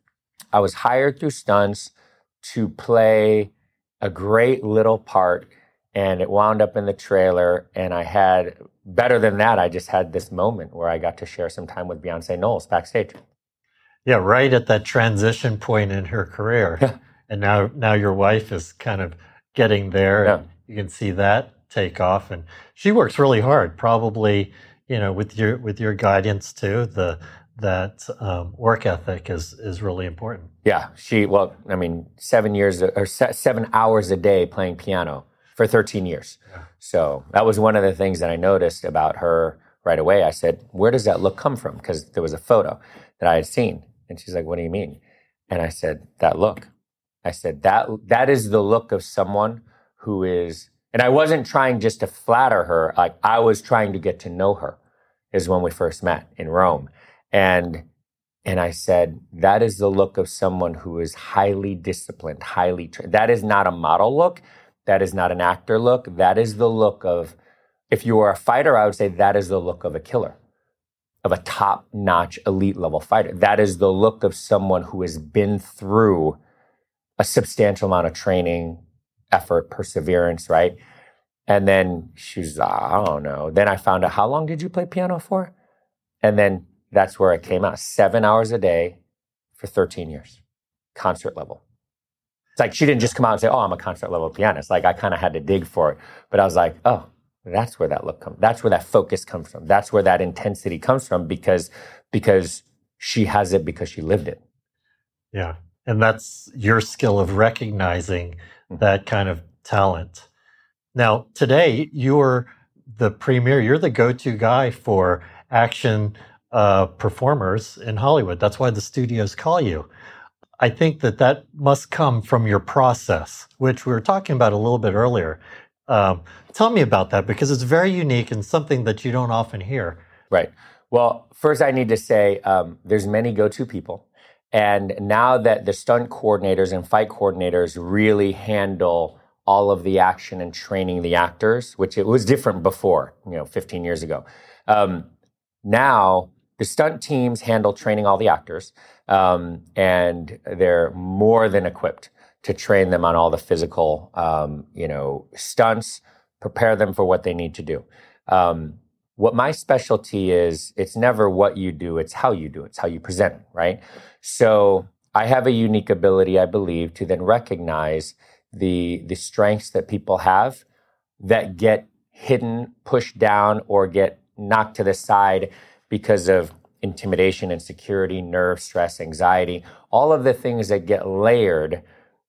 I was hired through stunts to play a great little part, and it wound up in the trailer. And I had, better than that, I just had this moment where I got to share some time with Beyonce Knowles backstage. Yeah, right at that transition point in her career. Yeah. And now, now your wife is kind of getting there. Yeah. And you can see that take off. And she works really hard, probably, you know, with your with your guidance too, the that um, work ethic is is really important. Yeah, she, well, I mean, seven years or se- seven hours a day playing piano for thirteen years. Yeah. So that was one of the things that I noticed about her right away. I said, where does that look come from? Because there was a photo that I had seen. And she's like, what do you mean? And I said, that look. I said, that that is the look of someone who is, and I wasn't trying just to flatter her. Like, I was trying to get to know her, is when we first met in Rome. And and I said, that is the look of someone who is highly disciplined, highly trained. That is not a model look. That is not an actor look. That is the look of, if you were a fighter, I would say that is the look of a killer, of a top-notch elite level fighter. That is the look of someone who has been through a substantial amount of training, effort, perseverance, right? And then she's, I don't know. Then I found out, how long did you play piano for? And then that's where it came out. Seven hours a day for thirteen years, concert level. It's like she didn't just come out and say, oh, I'm a concert level pianist. Like, I kind of had to dig for it. But I was like, oh, that's where that look comes. That's where that focus comes from. That's where that intensity comes from, because because she has it because she lived it. Yeah. And that's your skill of recognizing mm-hmm. that kind of talent. Now, today, you're the premier, you're the go-to guy for action uh, performers in Hollywood. That's why the studios call you. I think that that must come from your process, which we were talking about a little bit earlier. Um, tell me about that, because it's very unique and something that you don't often hear. Right. Well, first I need to say um, there's many go-to people. And now that the stunt coordinators and fight coordinators really handle all of the action and training the actors, which it was different before, you know, fifteen years ago. Um, now the stunt teams handle training all the actors, um, and they're more than equipped to train them on all the physical, um, you know, stunts, prepare them for what they need to do. Um, what my specialty is, it's never what you do, it's how you do it, it's how you present it, right? So I have a unique ability, I believe, to then recognize the the strengths that people have that get hidden, pushed down, or get knocked to the side because of intimidation, insecurity, nerve, stress, anxiety, all of the things that get layered.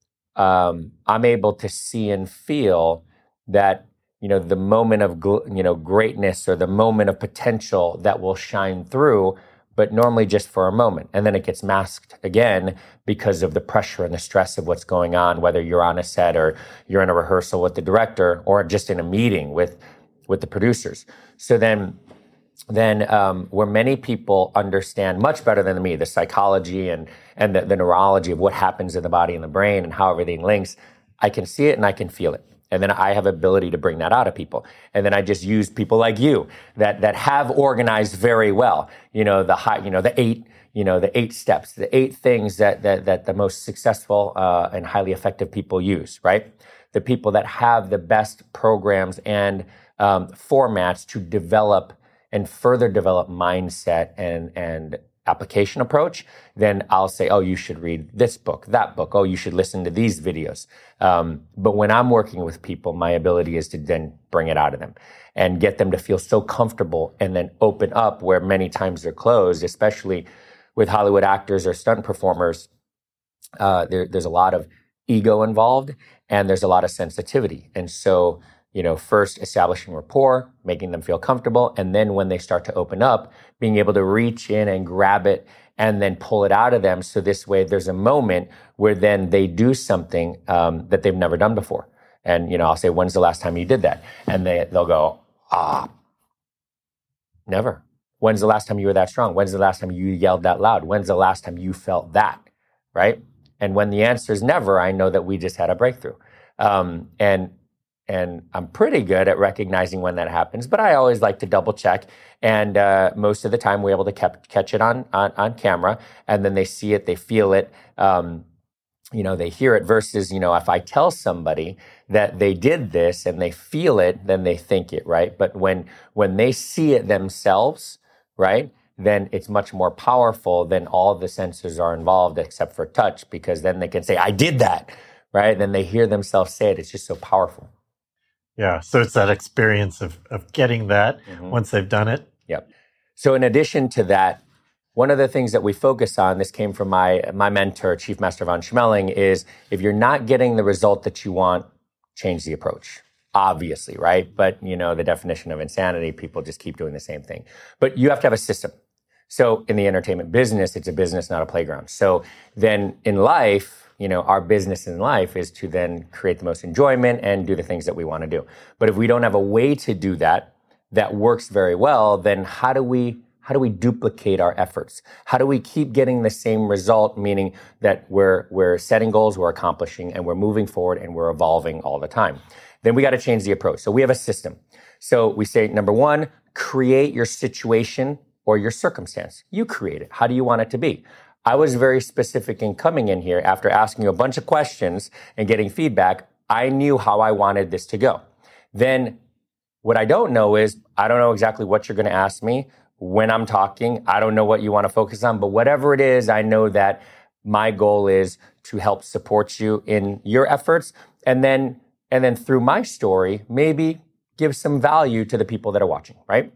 Um, I'm able to see and feel that, you know, the moment of, you know, greatness or the moment of potential that will shine through, but normally just for a moment. And then it gets masked again because of the pressure and the stress of what's going on, whether you're on a set or you're in a rehearsal with the director or just in a meeting with, with the producers. So then, then um, where many people understand much better than me, the psychology and, and the, the neurology of what happens in the body and the brain and how everything links, I can see it and I can feel it. And then I have ability to bring that out of people. And then I just use people like you that, that have organized very well, you know, the high, you know, the eight, you know, the eight steps, the eight things that, that, that the most successful, uh, and highly effective people use, right? The people that have the best programs and, um, formats to develop and further develop mindset and, and application approach, then I'll say, oh, you should read this book, that book. Oh, you should listen to these videos. Um, but when I'm working with people, my ability is to then bring it out of them and get them to feel so comfortable and then open up where many times they're closed, especially with Hollywood actors or stunt performers. Uh, there, there's a lot of ego involved and there's a lot of sensitivity. And so, you know, first establishing rapport, making them feel comfortable. And then when they start to open up, being able to reach in and grab it and then pull it out of them. So this way there's a moment where then they do something um, that they've never done before. And, you know, I'll say, when's the last time you did that? And they, they'll go, ah, never. When's the last time you were that strong? When's the last time you yelled that loud? When's the last time you felt that, right? And when the answer is never, I know that we just had a breakthrough. Um, and And I'm pretty good at recognizing when that happens, but I always like to double check. And uh, most of the time we're able to kept, catch it on, on on camera, and then they see it, they feel it, um, you know, they hear it. Versus, you know, if I tell somebody that they did this and they feel it, then they think it, right? But when when they see it themselves, right, then it's much more powerful. Then all the senses are involved except for touch, because then they can say, "I did that," right? Then they hear themselves say it. It's just so powerful. Yeah, so it's that experience of, of getting that mm-hmm. once they've done it, Yep. So in addition to that, one of the things that we focus on, this came from my my mentor, Chief Master Von Schmeling, is if you're not getting the result that you want, change the approach. Obviously, right? But you know, the definition of insanity, people just keep doing the same thing. But you have to have a system. So in the entertainment business, it's a business, not a playground. So then in life, you know, our business in life is to then create the most enjoyment and do the things that we want to do. But if we don't have a way to do that, that works very well, then how do we how do we duplicate our efforts? How do we keep getting the same result, meaning that we're we're setting goals, we're accomplishing, and we're moving forward and we're evolving all the time? Then we got to change the approach. So we have a system. So we say, number one, create your situation or your circumstance. You create it. How do you want it to be? I was very specific in coming in here after asking you a bunch of questions and getting feedback. I knew how I wanted this to go. Then what I don't know is, I don't know exactly what you're going to ask me when I'm talking. I don't know what you want to focus on, but whatever it is, I know that my goal is to help support you in your efforts. And then, and then through my story, maybe give some value to the people that are watching, right?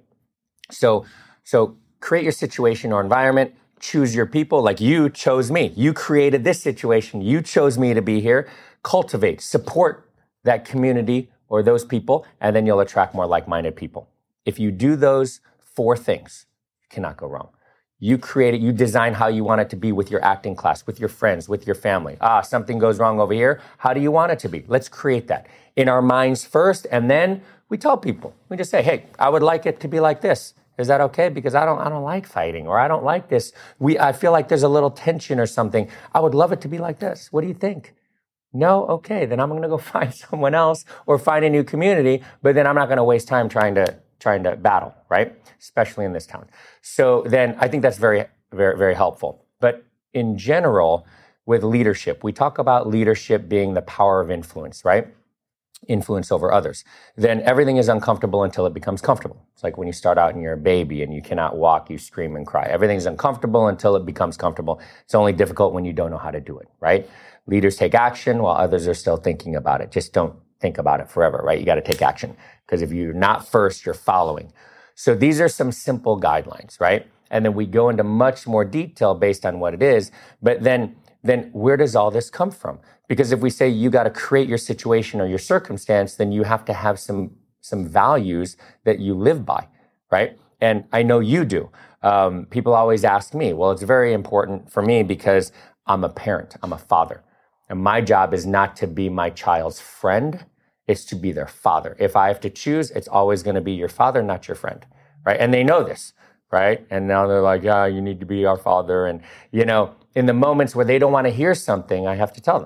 So, so create your situation or environment, choose your people, like you chose me. You created this situation. You chose me to be here. Cultivate, support that community or those people, and then you'll attract more like-minded people. If you do those four things, you cannot go wrong. You create it, you design how you want it to be with your acting class, with your friends, with your family. Ah, something goes wrong over here. How do you want it to be? Let's create that in our minds first, and then we tell people. We just say, hey, I would like it to be like this. Is that okay? Because I don't I don't like fighting, or I don't like this. We I feel like there's a little tension or something. I would love it to be like this. What do you think? No? Okay, then I'm going to go find someone else or find a new community, but then I'm not going to waste time trying to trying to battle, right? Especially in this town. So then I think that's very, very, very helpful. But in general, with leadership, we talk about leadership being the power of influence, right? Influence over others. Then everything is uncomfortable until it becomes comfortable. It's like when you start out and you're a baby and you cannot walk, you scream and cry. Everything's uncomfortable until it becomes comfortable. It's only difficult when you don't know how to do it, right? Leaders take action while others are still thinking about it. Just don't think about it forever, right? You got to take action, because if you're not first, you're following. So these are some simple guidelines, right? And then we go into much more detail based on what it is. But then, then where does all this come from? Because if we say you got to create your situation or your circumstance, then you have to have some some values that you live by, right? And I know you do. Um, people always ask me, well, it's very important for me because I'm a parent, I'm a father. And my job is not to be my child's friend, it's to be their father. If I have to choose, it's always going to be your father, not your friend, right? And they know this, right? And now they're like, yeah, you need to be our father. And, you know, in the moments where they don't want to hear something, I have to tell them,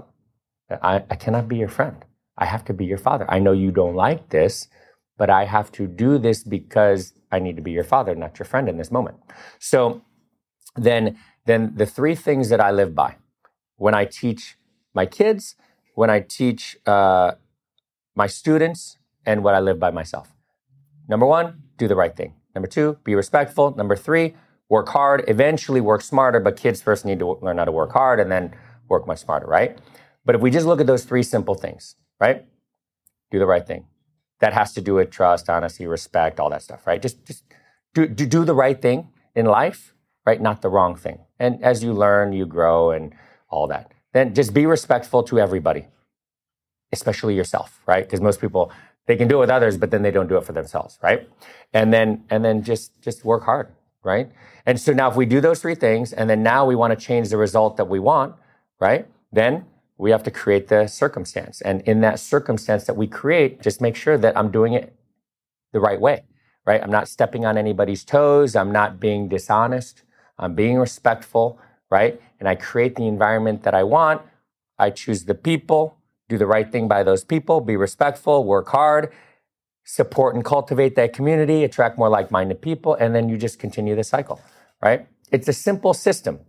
I, I cannot be your friend. I have to be your father. I know you don't like this, but I have to do this because I need to be your father, not your friend in this moment. So then, then the three things that I live by when I teach my kids, when I teach uh, my students, and what I live by myself. Number one, do the right thing. Number two, be respectful. Number three, work hard, eventually work smarter, but kids first need to learn how to work hard and then work much smarter, right? But if we just look at those three simple things, right? Do the right thing. That has to do with trust, honesty, respect, all that stuff, right? Just, just do, do, do the right thing in life, right? Not the wrong thing. And as you learn, you grow and all that. Then just be respectful to everybody, especially yourself, right? Because most people, they can do it with others, but then they don't do it for themselves, right? And then, and then just, just work hard, right? And so now if we do those three things, and then now we want to change the result that we want, right? Then we have to create the circumstance. And in that circumstance that we create, just make sure that I'm doing it the right way, right? I'm not stepping on anybody's toes. I'm not being dishonest. I'm being respectful, right? And I create the environment that I want. I choose the people, do the right thing by those people, be respectful, work hard, support and cultivate that community, attract more like-minded people, and then you just continue the cycle, right? It's a simple system.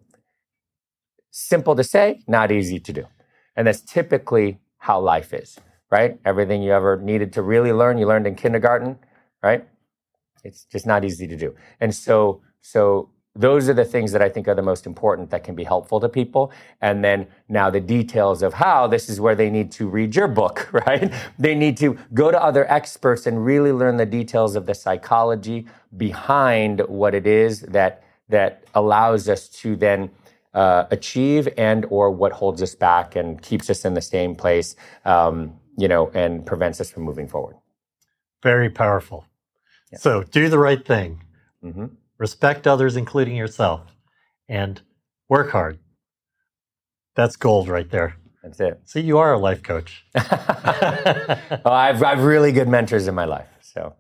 Simple to say, not easy to do. And that's typically how life is, right? Everything you ever needed to really learn, you learned in kindergarten, right? It's just not easy to do. And so, so those are the things that I think are the most important that can be helpful to people. And then now the details of how, this is where they need to read your book, right? They need to go to other experts and really learn the details of the psychology behind what it is that that allows us to then uh, achieve and or what holds us back and keeps us in the same place, um, you know, and prevents us from moving forward. Very powerful. Yeah. So do the right thing. Mm-hmm. Respect others, including yourself, and work hard. That's gold right there. That's it. See, you are a life coach. Oh, I've I've really good mentors in my life. So,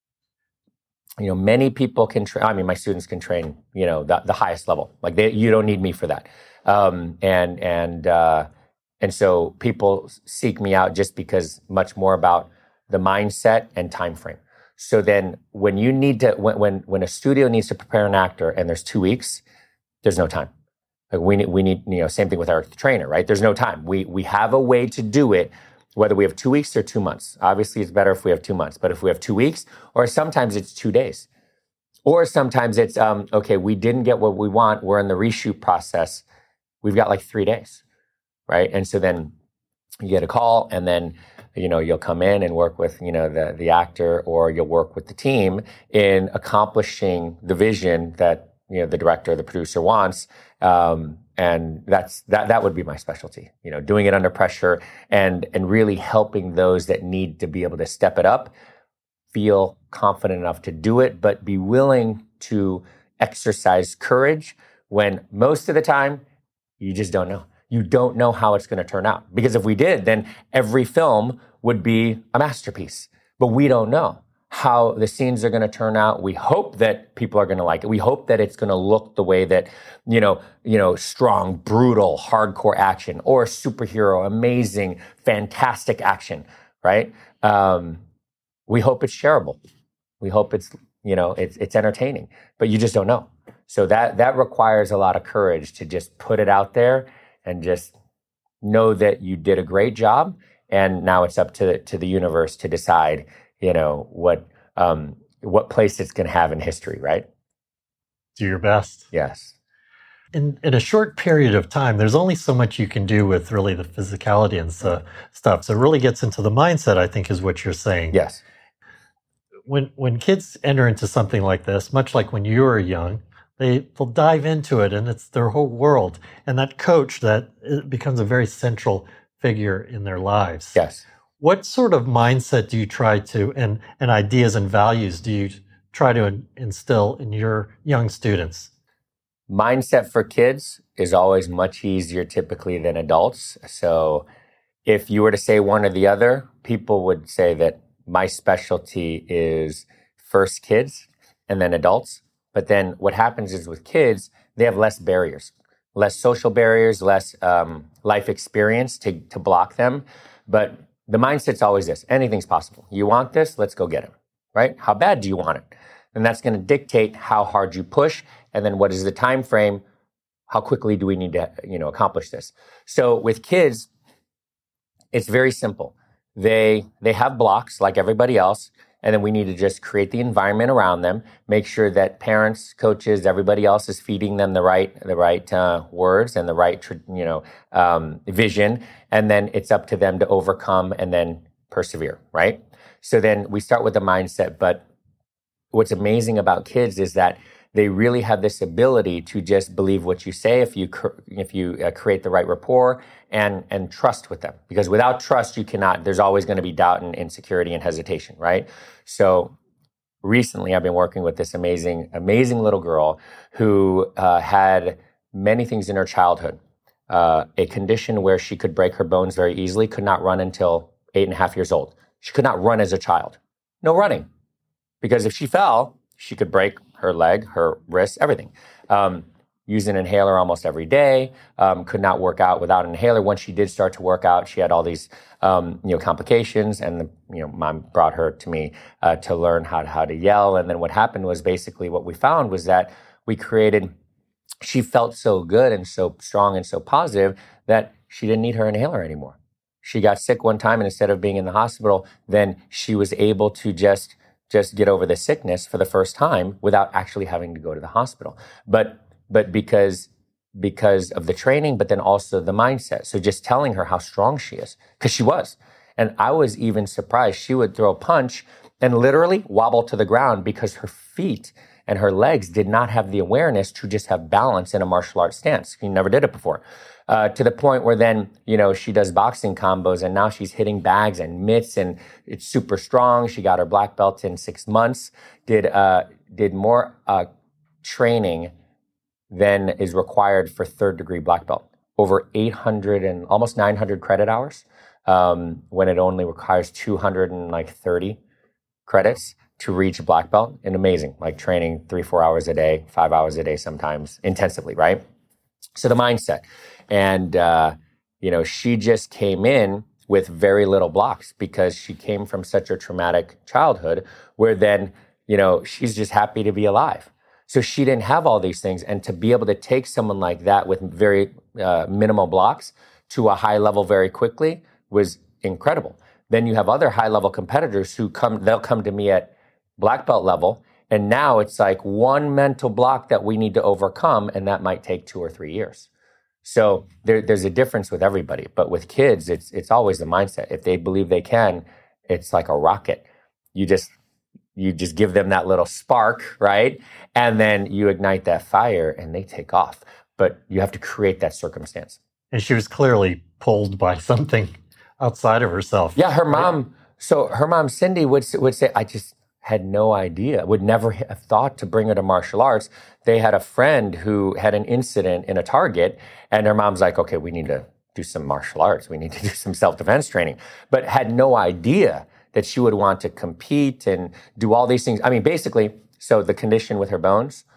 you know, many people can train. I mean, my students can train. You know, the, the highest level. Like they, you don't need me for that. Um, and and uh, and so people seek me out just because much more about the mindset and time frame. So then when you need to, when, when, when a studio needs to prepare an actor and there's two weeks, there's no time. Like we need, we need, you know, same thing with our trainer, right? There's no time. We, we have a way to do it, whether we have two weeks or two months. Obviously it's better if we have two months, but if we have two weeks, or sometimes it's two days, or sometimes it's, um, okay, we didn't get what we want. We're in the reshoot process. We've got like three days, right? And so then you get a call and then, you know, you'll come in and work with, you know, the, the actor, or you'll work with the team in accomplishing the vision that, you know, the director or the producer wants. Um, and that's, that, that would be my specialty, you know, doing it under pressure and, and really helping those that need to be able to step it up, feel confident enough to do it, but be willing to exercise courage when most of the time you just don't know. You don't know how it's going to turn out. Because if we did, then every film would be a masterpiece. But we don't know how the scenes are going to turn out. We hope that people are going to like it. We hope that it's going to look the way that, you know, you know, strong, brutal, hardcore action, or superhero, amazing, fantastic action, right? Um, we hope it's shareable. We hope it's, you know, it's it's entertaining. But you just don't know. So that that requires a lot of courage to just put it out there and just know that you did a great job, and now it's up to to the universe to decide, you know, what um, what place it's going to have in history, right? Do your best. Yes. In in a short period of time, there's only so much you can do with really the physicality and so, stuff. So it really gets into the mindset, I think, is what you're saying. Yes. When when kids enter into something like this, much like when you were young, They, they'll dive into it and it's their whole world. And that coach, that it becomes a very central figure in their lives. Yes. What sort of mindset do you try to, and, and ideas and values do you try to instill in your young students? Mindset for kids is always much easier typically than adults. So if you were to say one or the other, people would say that my specialty is first kids and then adults. But then what happens is with kids, they have less barriers, less social barriers, less um, life experience to, to block them. But the mindset's always this: anything's possible. You want this? Let's go get it, right? How bad do you want it? And that's going to dictate how hard you push. And then what is the time frame? How quickly do we need to, you know, accomplish this? So with kids, it's very simple. They they have blocks like everybody else. And then we need to just create the environment around them, make sure that parents, coaches, everybody else is feeding them the right the right uh, words and the right you know um, vision, and then it's up to them to overcome and then persevere, right? So then we start with the mindset. But what's amazing about kids is that they really have this ability to just believe what you say if you if you uh, create the right rapport and and trust with them. Because without trust, you cannot. There's always going to be doubt and insecurity and hesitation, right? So recently, I've been working with this amazing, amazing little girl who uh, had many things in her childhood. Uh, a condition where she could break her bones very easily, could not run until eight and a half years old. She could not run as a child. No running. Because if she fell, she could break her leg, her wrist, everything. Um, use an inhaler almost every day, um, could not work out without an inhaler. Once she did start to work out, she had all these um, you know, complications, and the you know, mom brought her to me uh, to learn how to, how to yell. And then what happened was basically what we found was that we created, she felt so good and so strong and so positive that she didn't need her inhaler anymore. She got sick one time, and instead of being in the hospital, then she was able to just just get over the sickness for the first time without actually having to go to the hospital. But but because because of the training, but then also the mindset. So just telling her how strong she is, because she was. And I was even surprised. She would throw a punch and literally wobble to the ground because her feet and her legs did not have the awareness to just have balance in a martial arts stance. She never did it before. Uh, to the point where then, you know, she does boxing combos and now she's hitting bags and mitts and it's super strong. She got her black belt in six months, did, uh, did more, uh, training than is required for third degree black belt. Over eight hundred and almost nine hundred credit hours, um, when it only requires two hundred thirty credits to reach black belt. And amazing, like training three, four hours a day, five hours a day sometimes, intensively, right? So the mindset. And, uh, you know, she just came in with very little blocks because she came from such a traumatic childhood where then, you know, she's just happy to be alive. So she didn't have all these things. And to be able to take someone like that with very uh, minimal blocks to a high level very quickly was incredible. Then you have other high level competitors who come, they'll come to me at black belt level. And now it's like one mental block that we need to overcome. And that might take two or three years. So there, there's a difference with everybody. But with kids, it's it's always the mindset. If they believe they can, it's like a rocket. You just you just give them that little spark, right? And then you ignite that fire and they take off. But you have to create that circumstance. And she was clearly pulled by something outside of herself. Yeah, her mom, so her mom, Cindy, would, would say, I just had no idea, would never have thought to bring her to martial arts. They had a friend who had an incident in a Target, and her mom's like, okay, we need to do some martial arts. We need to do some self-defense training, but had no idea that she would want to compete and do all these things. I mean, basically, so the condition with her bones,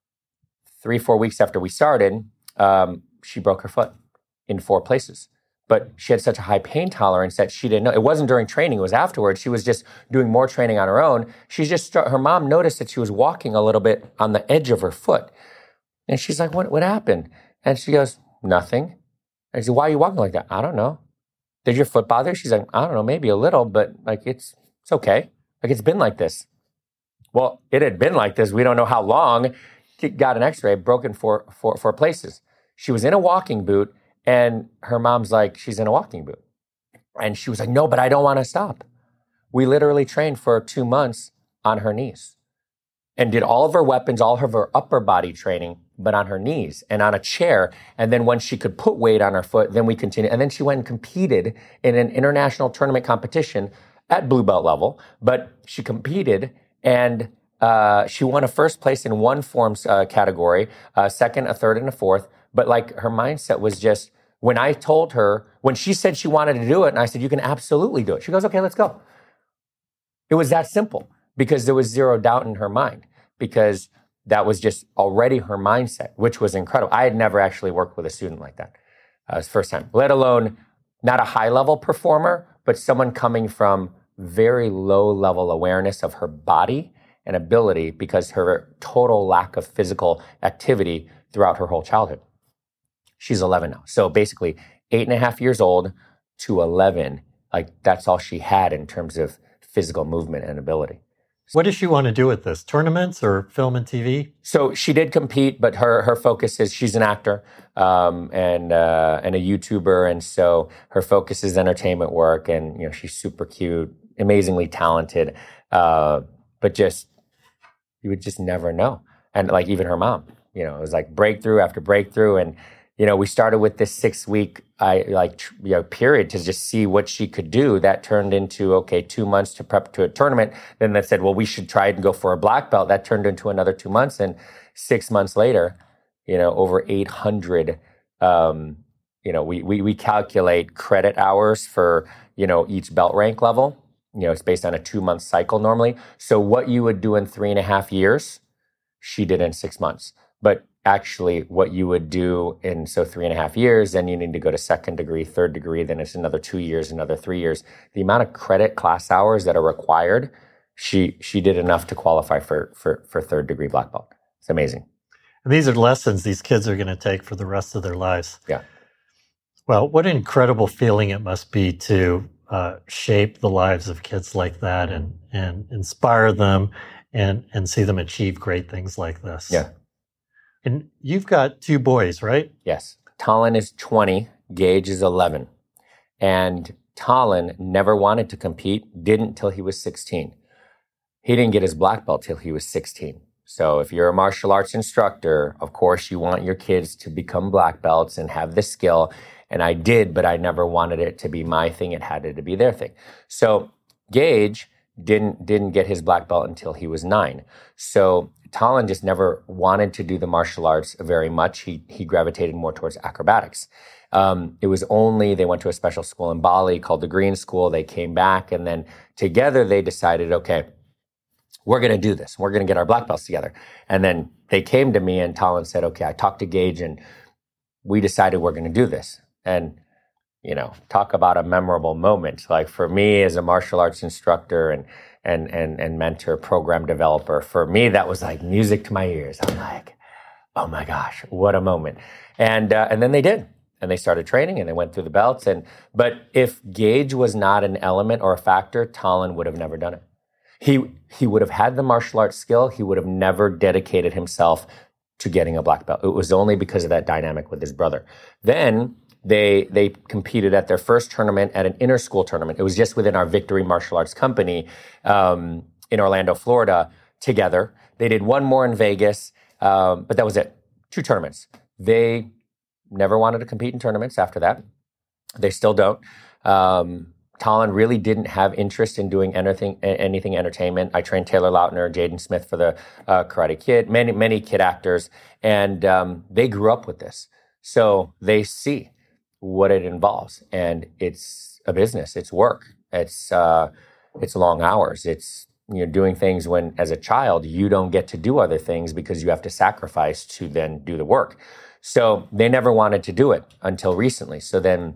three, four weeks after we started, um, she broke her foot in four places. But she had such a high pain tolerance that she didn't know. It wasn't during training, it was afterwards. She was just doing more training on her own. She's just, her mom noticed that she was walking a little bit on the edge of her foot. And she's like, what, what happened? And she goes, nothing. I said, why are you walking like that? I don't know. Did your foot bother you? She's like, I don't know, maybe a little, but like it's it's okay. Like it's been like this. Well, it had been like this. We don't know how long. She got an x-ray, broken four, four, four places. She was in a walking boot, and her mom's like, she's in a walking boot. And she was like, no, but I don't want to stop. We literally trained for two months on her knees and did all of her weapons, all of her upper body training, but on her knees and on a chair. And then when she could put weight on her foot, then we continued. And then she went and competed in an international tournament competition at blue belt level. But she competed and uh, she won a first place in one forms uh, category, a second, a third, and a fourth. But like her mindset was just, when I told her, when she said she wanted to do it, and I said, you can absolutely do it. She goes, okay, let's go. It was that simple because there was zero doubt in her mind because that was just already her mindset, which was incredible. I had never actually worked with a student like that. Uh, it was the first time, let alone not a high level performer, but someone coming from very low level awareness of her body and ability because her total lack of physical activity throughout her whole childhood. She's eleven now. So basically eight and a half years old to eleven, like that's all she had in terms of physical movement and ability. What does she want to do with this? Tournaments or film and T V? So she did compete, but her her focus is she's an actor um, and uh, and a YouTuber, and so her focus is entertainment work. And you know she's super cute, amazingly talented, uh, but just you would just never know. And like even her mom, you know, it was like breakthrough after breakthrough, and you know we started with this six week I like you know period to just see what she could do. That turned into okay, two months to prep to a tournament. Then they said, well, we should try and go for a black belt. That turned into another two months, and six months later, you know, over eight hundred. Um, you know, we we we calculate credit hours for you know each belt rank level. You know, it's based on a two month cycle normally. So what you would do in three and a half years, she did in six months. But actually what you would do in so three and a half years, then you need to go to second degree, third degree, then it's another two years, another three years. The amount of credit class hours that are required, she she did enough to qualify for for, for third degree black belt. It's amazing. And these are lessons these kids are going to take for the rest of their lives. Yeah. Well, what an incredible feeling it must be to uh, shape the lives of kids like that and and inspire them and and see them achieve great things like this. Yeah. And you've got two boys, right? Yes. Talon is twenty, Gage is eleven. And Talon never wanted to compete, didn't till he was sixteen. He didn't get his black belt till he was sixteen. So if you're a martial arts instructor, of course you want your kids to become black belts and have the skill. And I did, but I never wanted it to be my thing. It had to be their thing. So Gage didn't didn't get his black belt until he was nine. So Talon just never wanted to do the martial arts very much. He he gravitated more towards acrobatics. Um, it was only they went to a special school in Bali called the Green School. They came back, and then together they decided, okay, we're going to do this. We're going to get our black belts together. And then they came to me, and Talon said, okay, I talked to Gage, and we decided we're going to do this. And, you know, talk about a memorable moment. Like for me as a martial arts instructor and and and and mentor, program developer, for me, that was like music to my ears. I'm like, oh my gosh, what a moment. And uh, and then they did. And they started training and they went through the belts. And but if Gage was not an element or a factor, Talon would have never done it. He he would have had the martial arts skill. He would have never dedicated himself to getting a black belt. It was only because of that dynamic with his brother. Then they they competed at their first tournament at an inter-school tournament. It was just within our Victory Martial Arts Company um, in Orlando, Florida, together. They did one more in Vegas, um, but that was it. Two tournaments. They never wanted to compete in tournaments after that. They still don't. Um, Talon really didn't have interest in doing anything, anything entertainment. I trained Taylor Lautner, Jaden Smith for the uh, Karate Kid, many, many kid actors, and um, they grew up with this. So they see what it involves, and it's a business. It's work. It's uh, it's long hours. It's you're doing things when, as a child, you don't get to do other things because you have to sacrifice to then do the work. So they never wanted to do it until recently. So then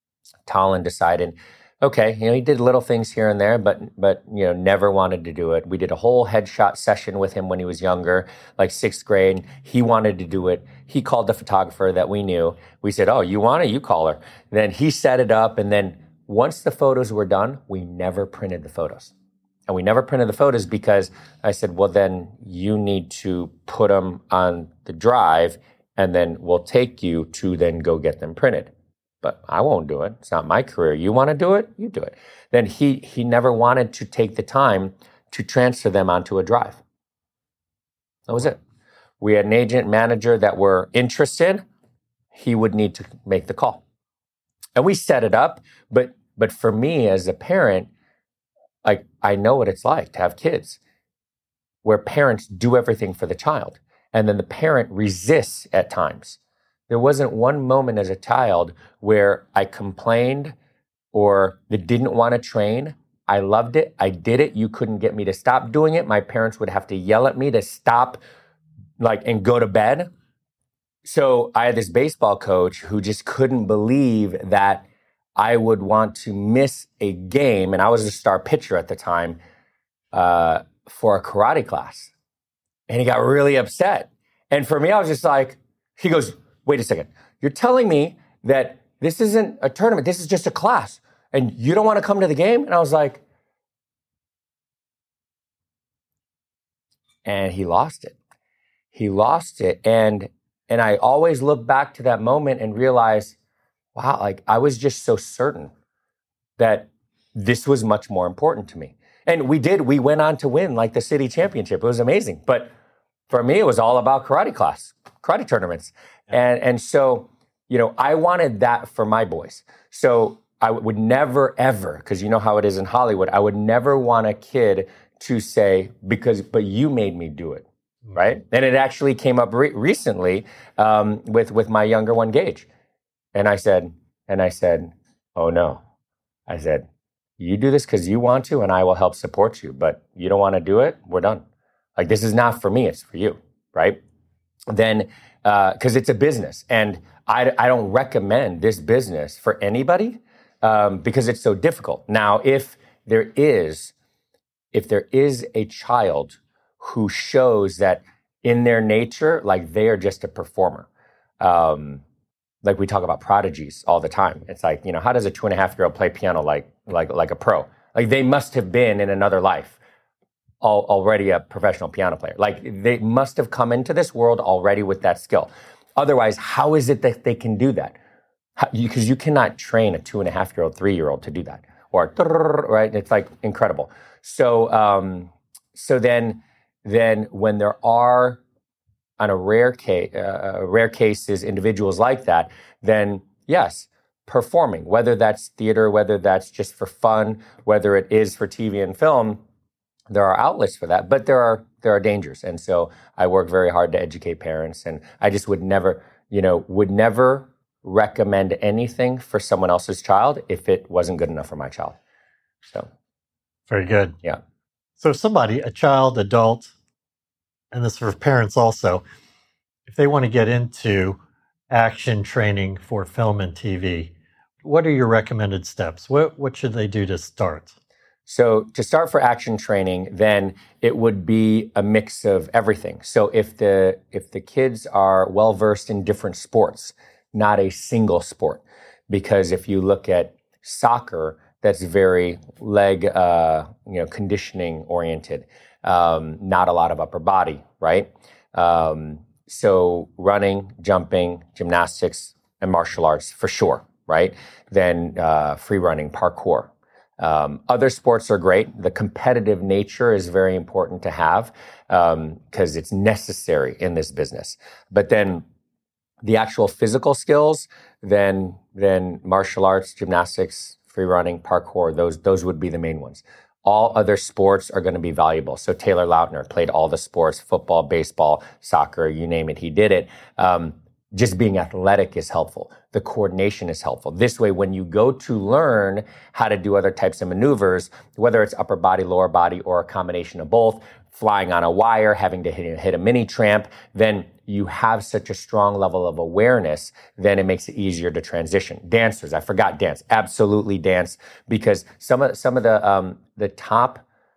Talon decided, okay, you know, he did little things here and there, but, but, you know, never wanted to do it. We did a whole headshot session with him when he was younger, like sixth grade. He wanted to do it. He called the photographer that we knew. We said, oh, you want it? You call her. Then he set it up. And then once the photos were done, we never printed the photos. And we never printed the photos because I said, well, then you need to put them on the drive and then we'll take you to then go get them printed. But I won't do it. It's not my career. You want to do it? You do it. Then he he never wanted to take the time to transfer them onto a drive. That was it. We had an agent manager that were interested. He would need to make the call. And we set it up. But but for me as a parent, like I know what it's like to have kids where parents do everything for the child. And then the parent resists at times. There wasn't one moment as a child where I complained or that didn't want to train. I loved it. I did it. You couldn't get me to stop doing it. My parents would have to yell at me to stop, like, and go to bed. So I had this baseball coach who just couldn't believe that I would want to miss a game. And I was a star pitcher at the time uh, for a karate class. And he got really upset. And for me, I was just like, he goes, wait a second. You're telling me that this isn't a tournament. This is just a class. And you don't want to come to the game? And I was like, and he lost it. He lost it. And and I always look back to that moment and realize, wow, like I was just so certain that this was much more important to me. And we did. We went on to win like the city championship. It was amazing. But for me, it was all about karate class, karate tournaments. And and so, you know, I wanted that for my boys. So I would never, ever, because you know how it is in Hollywood, I would never want a kid to say, because, but you made me do it, right? And it actually came up re- recently um, with, with my younger one, Gage. And I said, and I said, oh no. I said, you do this because you want to, and I will help support you. But you don't want to do it, we're done. Like, this is not for me, it's for you, right? Then, because uh, it's a business. And I, I don't recommend this business for anybody um, because it's so difficult. Now, if there is, if there is a child who shows that in their nature, like they are just a performer, um, like we talk about prodigies all the time. It's like, you know, how does a two and a half year old play piano like like like a pro? Like they must have been in another life al- already a professional piano player. Like they must have come into this world already with that skill. Otherwise, how is it that they can do that? Because you, you cannot train a two and a half year old, three year old to do that. Or right, it's like incredible. So um, so then then when there are on a rare case, uh, rare cases, individuals like that, then yes, performing, whether that's theater, whether that's just for fun, whether it is for T V and film, there are outlets for that, but there are there are dangers. And so I work very hard to educate parents, and I just would never, you know, would never recommend anything for someone else's child if it wasn't good enough for my child. So, very good. Yeah. So if somebody, a child, adult, and this for parents also, if they want to get into action training for film and T V, what are your recommended steps? What what should they do to start? So to start for action training, then it would be a mix of everything. So if the if the kids are well versed in different sports, not a single sport, because if you look at soccer, that's very leg uh, you know conditioning oriented, um, not a lot of upper body, right? Um, so running, jumping, gymnastics, and martial arts for sure, right? Then uh, free running, parkour. Um, other sports are great. The competitive nature is very important to have because um, it's necessary in this business. But then the actual physical skills, then then martial arts, gymnastics, free running, parkour, those those would be the main ones. All other sports are going to be valuable. So Taylor Lautner played all the sports, football, baseball, soccer, you name it, he did it. Um, Just being athletic is helpful. The coordination is helpful. This way, when you go to learn how to do other types of maneuvers, whether it's upper body, lower body, or a combination of both, flying on a wire, having to hit, hit a mini tramp, then you have such a strong level of awareness, then it makes it easier to transition. Dancers, I forgot dance. Absolutely dance, because some of some of the um, the top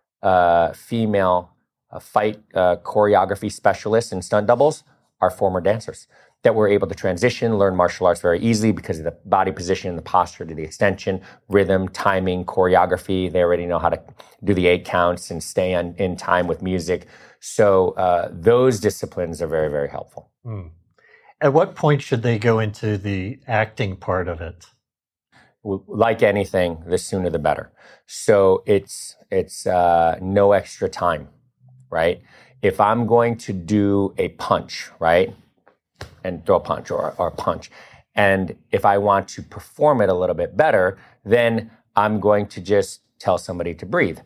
uh, female uh, fight uh, choreography specialists and stunt doubles are former dancers that were able to transition, learn martial arts very easily because of the body position, the posture to the extension, rhythm, timing, choreography. They already know how to do the eight counts and stay on, in time with music. So uh, those disciplines are very, very helpful. Mm. At what point should they go into the acting part of it? Like anything, the sooner the better. So it's it's uh, no extra time, right? If I'm going to do a punch, right? And throw a punch or, or a punch. And if I want to perform it a little bit better, then I'm going to just tell somebody to breathe.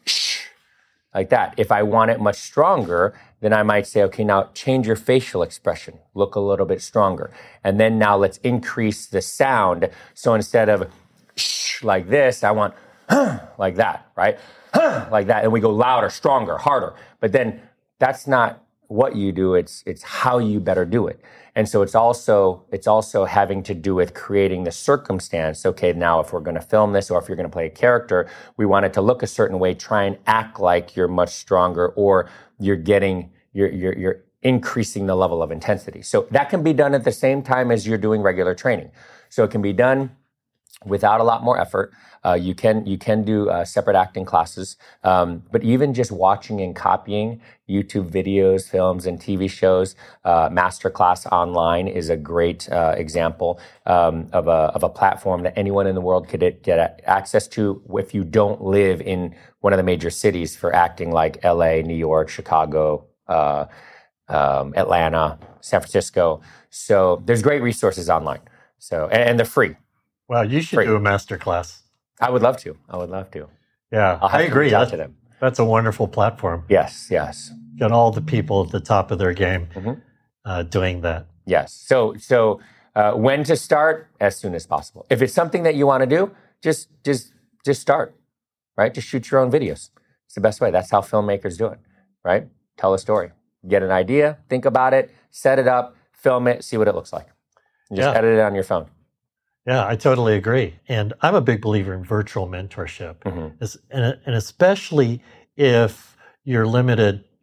Like that. If I want it much stronger, then I might say, okay, now change your facial expression. Look a little bit stronger. And then now let's increase the sound. So instead of like this, I want like that, right? Like that. And we go louder, stronger, harder. But then that's not what you do, it's it's how you better do it. And so it's also it's also having to do with creating the circumstance. Okay, now if we're going to film this or if you're going to play a character, we want it to look a certain way, try and act like you're much stronger or you're getting you're you're you're increasing the level of intensity. So that can be done at the same time as you're doing regular training. So it can be done without a lot more effort. Uh, you can you can do uh, separate acting classes, um, but even just watching and copying YouTube videos, films, and T V shows, uh, masterclass online is a great uh, example um, of a of a platform that anyone in the world could get access to if you don't live in one of the major cities for acting, like L A, New York, Chicago, uh, um, Atlanta, San Francisco. So there's great resources online. So and, and they're free. Wow, you should Free. do a master class. I would love to. I would love to. Yeah, I'll have I to agree. reach out That's, to them. that's a wonderful platform. Yes, yes. Got all the people at the top of their game Mm-hmm. uh, doing that. Yes. So, so uh, when to start? As soon as possible. If it's something that you want to do, just, just, just start. Right? Just shoot your own videos. It's the best way. That's how filmmakers do it. Right? Tell a story. Get an idea. Think about it. Set it up. Film it. See what it looks like. And just Yeah. edit it on your phone. Yeah, I totally agree. And I'm a big believer in virtual mentorship, Mm-hmm. It's- and, and especially if you're limited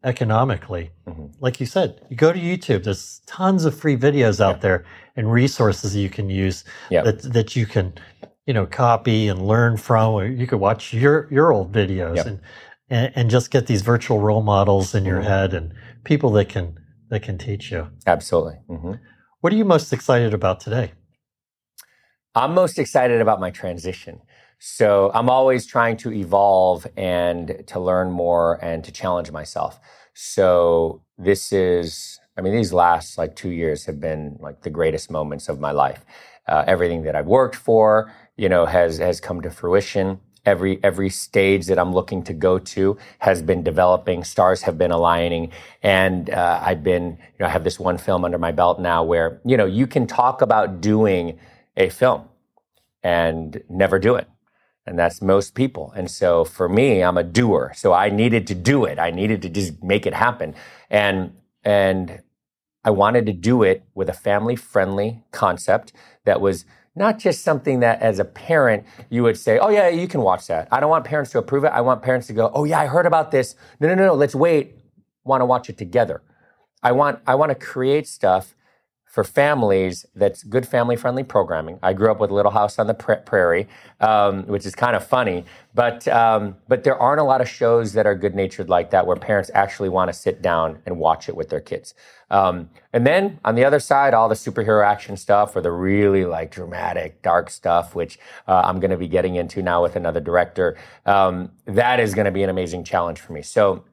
economically. Mm-hmm. Like you said, you go to YouTube, there's tons of free videos out Yeah. there and resources you can use Yeah. that that you can, you know, copy and learn from, or you could watch your your old videos Yeah. and, and and just get these virtual role models in your Mm-hmm. head and people that can that can teach you. Absolutely. Mm-hmm. What are you most excited about today? I'm most excited about my transition. So I'm always trying to evolve and to learn more and to challenge myself. So this is, I mean, these last like two years have been like the greatest moments of my life. Uh, everything that I've worked for, you know, has has come to fruition. Every every stage that I'm looking to go to has been developing. Stars have been aligning, and uh, I've been, you know, I have this one film under my belt now where, you know, you can talk about doing a film and never do it. And that's most people. And so for me, I'm a doer. So I needed to do it. I needed to just make it happen. And, and I wanted to do it with a family-friendly concept that was not just something that as a parent, you would say, oh yeah, you can watch that. I don't want parents to approve it. I want parents to go, oh yeah, I heard about this. No, no, no, no, let's wait. Want to watch it together. I want, I want to create stuff for families that's good family-friendly programming. I grew up with Little House on the Prairie, um, which is kind of funny, but um, but there aren't a lot of shows that are good-natured like that where parents actually want to sit down and watch it with their kids. Um, and then on the other side, all the superhero action stuff or the really like dramatic, dark stuff, which uh, I'm going to be getting into now with another director. Um, that is going to be an amazing challenge for me. So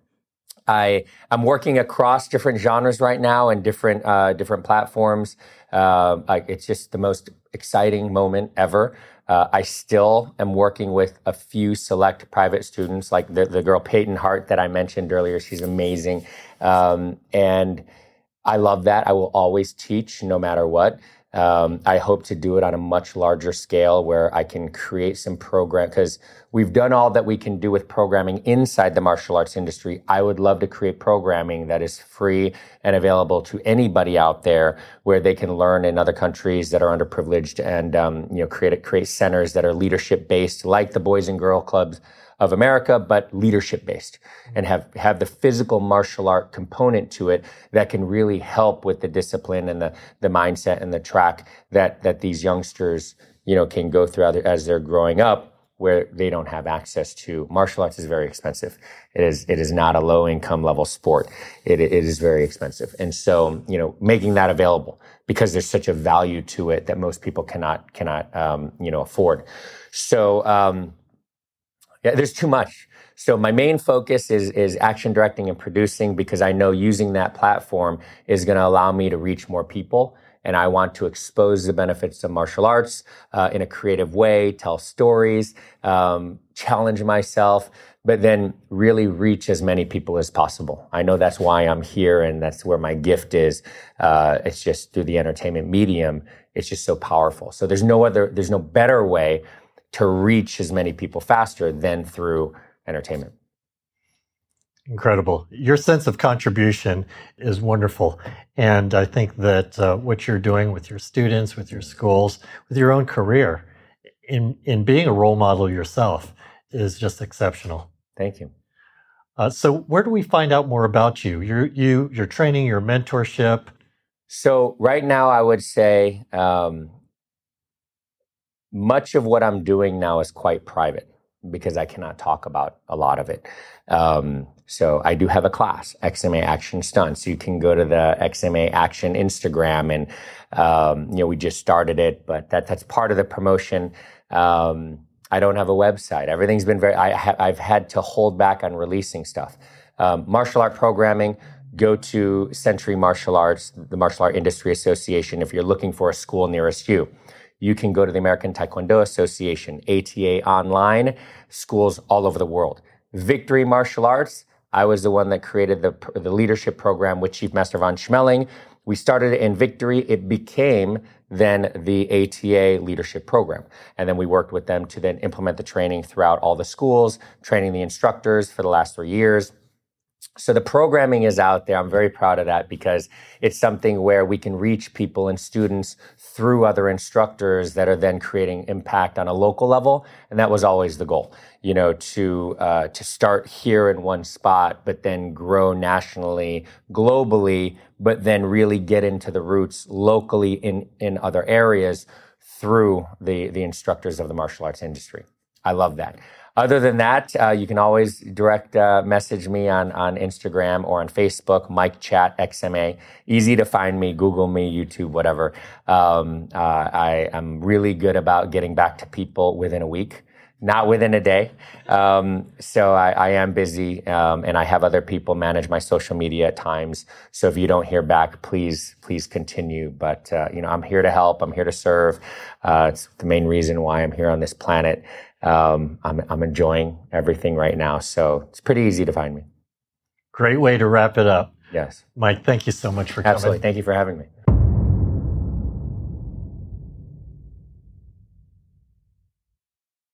I, I'm working across different genres right now and different uh, different platforms. Uh, I, it's just the most exciting moment ever. Uh, I still am working with a few select private students, like the, the girl Peyton Hart that I mentioned earlier. She's amazing. Um, and I love that. I will always teach no matter what. Um, I hope to do it on a much larger scale where I can create some program, because we've done all that we can do with programming inside the martial arts industry. I would love to create programming that is free and available to anybody out there where they can learn in other countries that are underprivileged and, um, you know, create, create centers that are leadership based, like the Boys and Girl Clubs of America, but leadership based, and have, have the physical martial art component to it that can really help with the discipline and the, the mindset and the track that, that these youngsters, you know, can go through as they're growing up, where they don't have access to. Martial arts is very expensive. It is, it is not a low income level sport. It, it is very expensive. And so, you know, making that available because there's such a value to it that most people cannot, cannot, um, you know, afford. So, um, Yeah, there's too much. So my main focus is is action directing and producing, because I know using that platform is going to allow me to reach more people. And I want to expose the benefits of martial arts uh, in a creative way, tell stories, um, challenge myself, but then really reach as many people as possible. I know that's why I'm here, and that's where my gift is. Uh, it's just through the entertainment medium. It's just so powerful. So there's no other, there's no better way to reach as many people faster than through entertainment. Incredible. Your sense of contribution is wonderful. And I think that uh, what you're doing with your students, with your schools, with your own career, in, in being a role model yourself is just exceptional. Thank you. Uh, so where do we find out more about you? Your, you, your training, your mentorship? So right now I would say, um, much of what I'm doing now is quite private because I cannot talk about a lot of it. Um, so I do have a class, X M A Action Stunts. You can go to the X M A Action Instagram, and um, you know, we just started it, but that that's part of the promotion. Um, I don't have a website. Everything's been very. I ha- I've had to hold back on releasing stuff. Um, martial art programming. Go to Century Martial Arts, the Martial Art Industry Association, if you're looking for a school nearest you. You can go to the American Taekwondo Association, A T A online, schools all over the world. Victory Martial Arts, I was the one that created the, the leadership program with Chief Master Von Schmeling. We started it in Victory. It became then the A T A leadership program. And then we worked with them to then implement the training throughout all the schools, training the instructors for the last three years. So the programming is out there. I'm very proud of that because it's something where we can reach people and students through other instructors that are then creating impact on a local level. And that was always the goal, you know, to uh, to start here in one spot, but then grow nationally, globally, but then really get into the roots locally in, in other areas through the, the instructors of the martial arts industry. I love that. Other than that, uh, you can always direct uh, message me on, on Instagram or on Facebook, Mike Chat X M A. Easy to find me, Google me, YouTube, whatever. Um, uh, I am really good about getting back to people within a week, not within a day. Um, so I, I am busy, um, and I have other people manage my social media at times. So if you don't hear back, please, please continue. But, uh, you know, I'm here to help. I'm here to serve. Uh, it's the main reason why I'm here on this planet. Um, I'm, I'm enjoying everything right now. So it's pretty easy to find me. Great way to wrap it up. Yes. Mike, thank you so much for coming. Absolutely. Thank you for having me.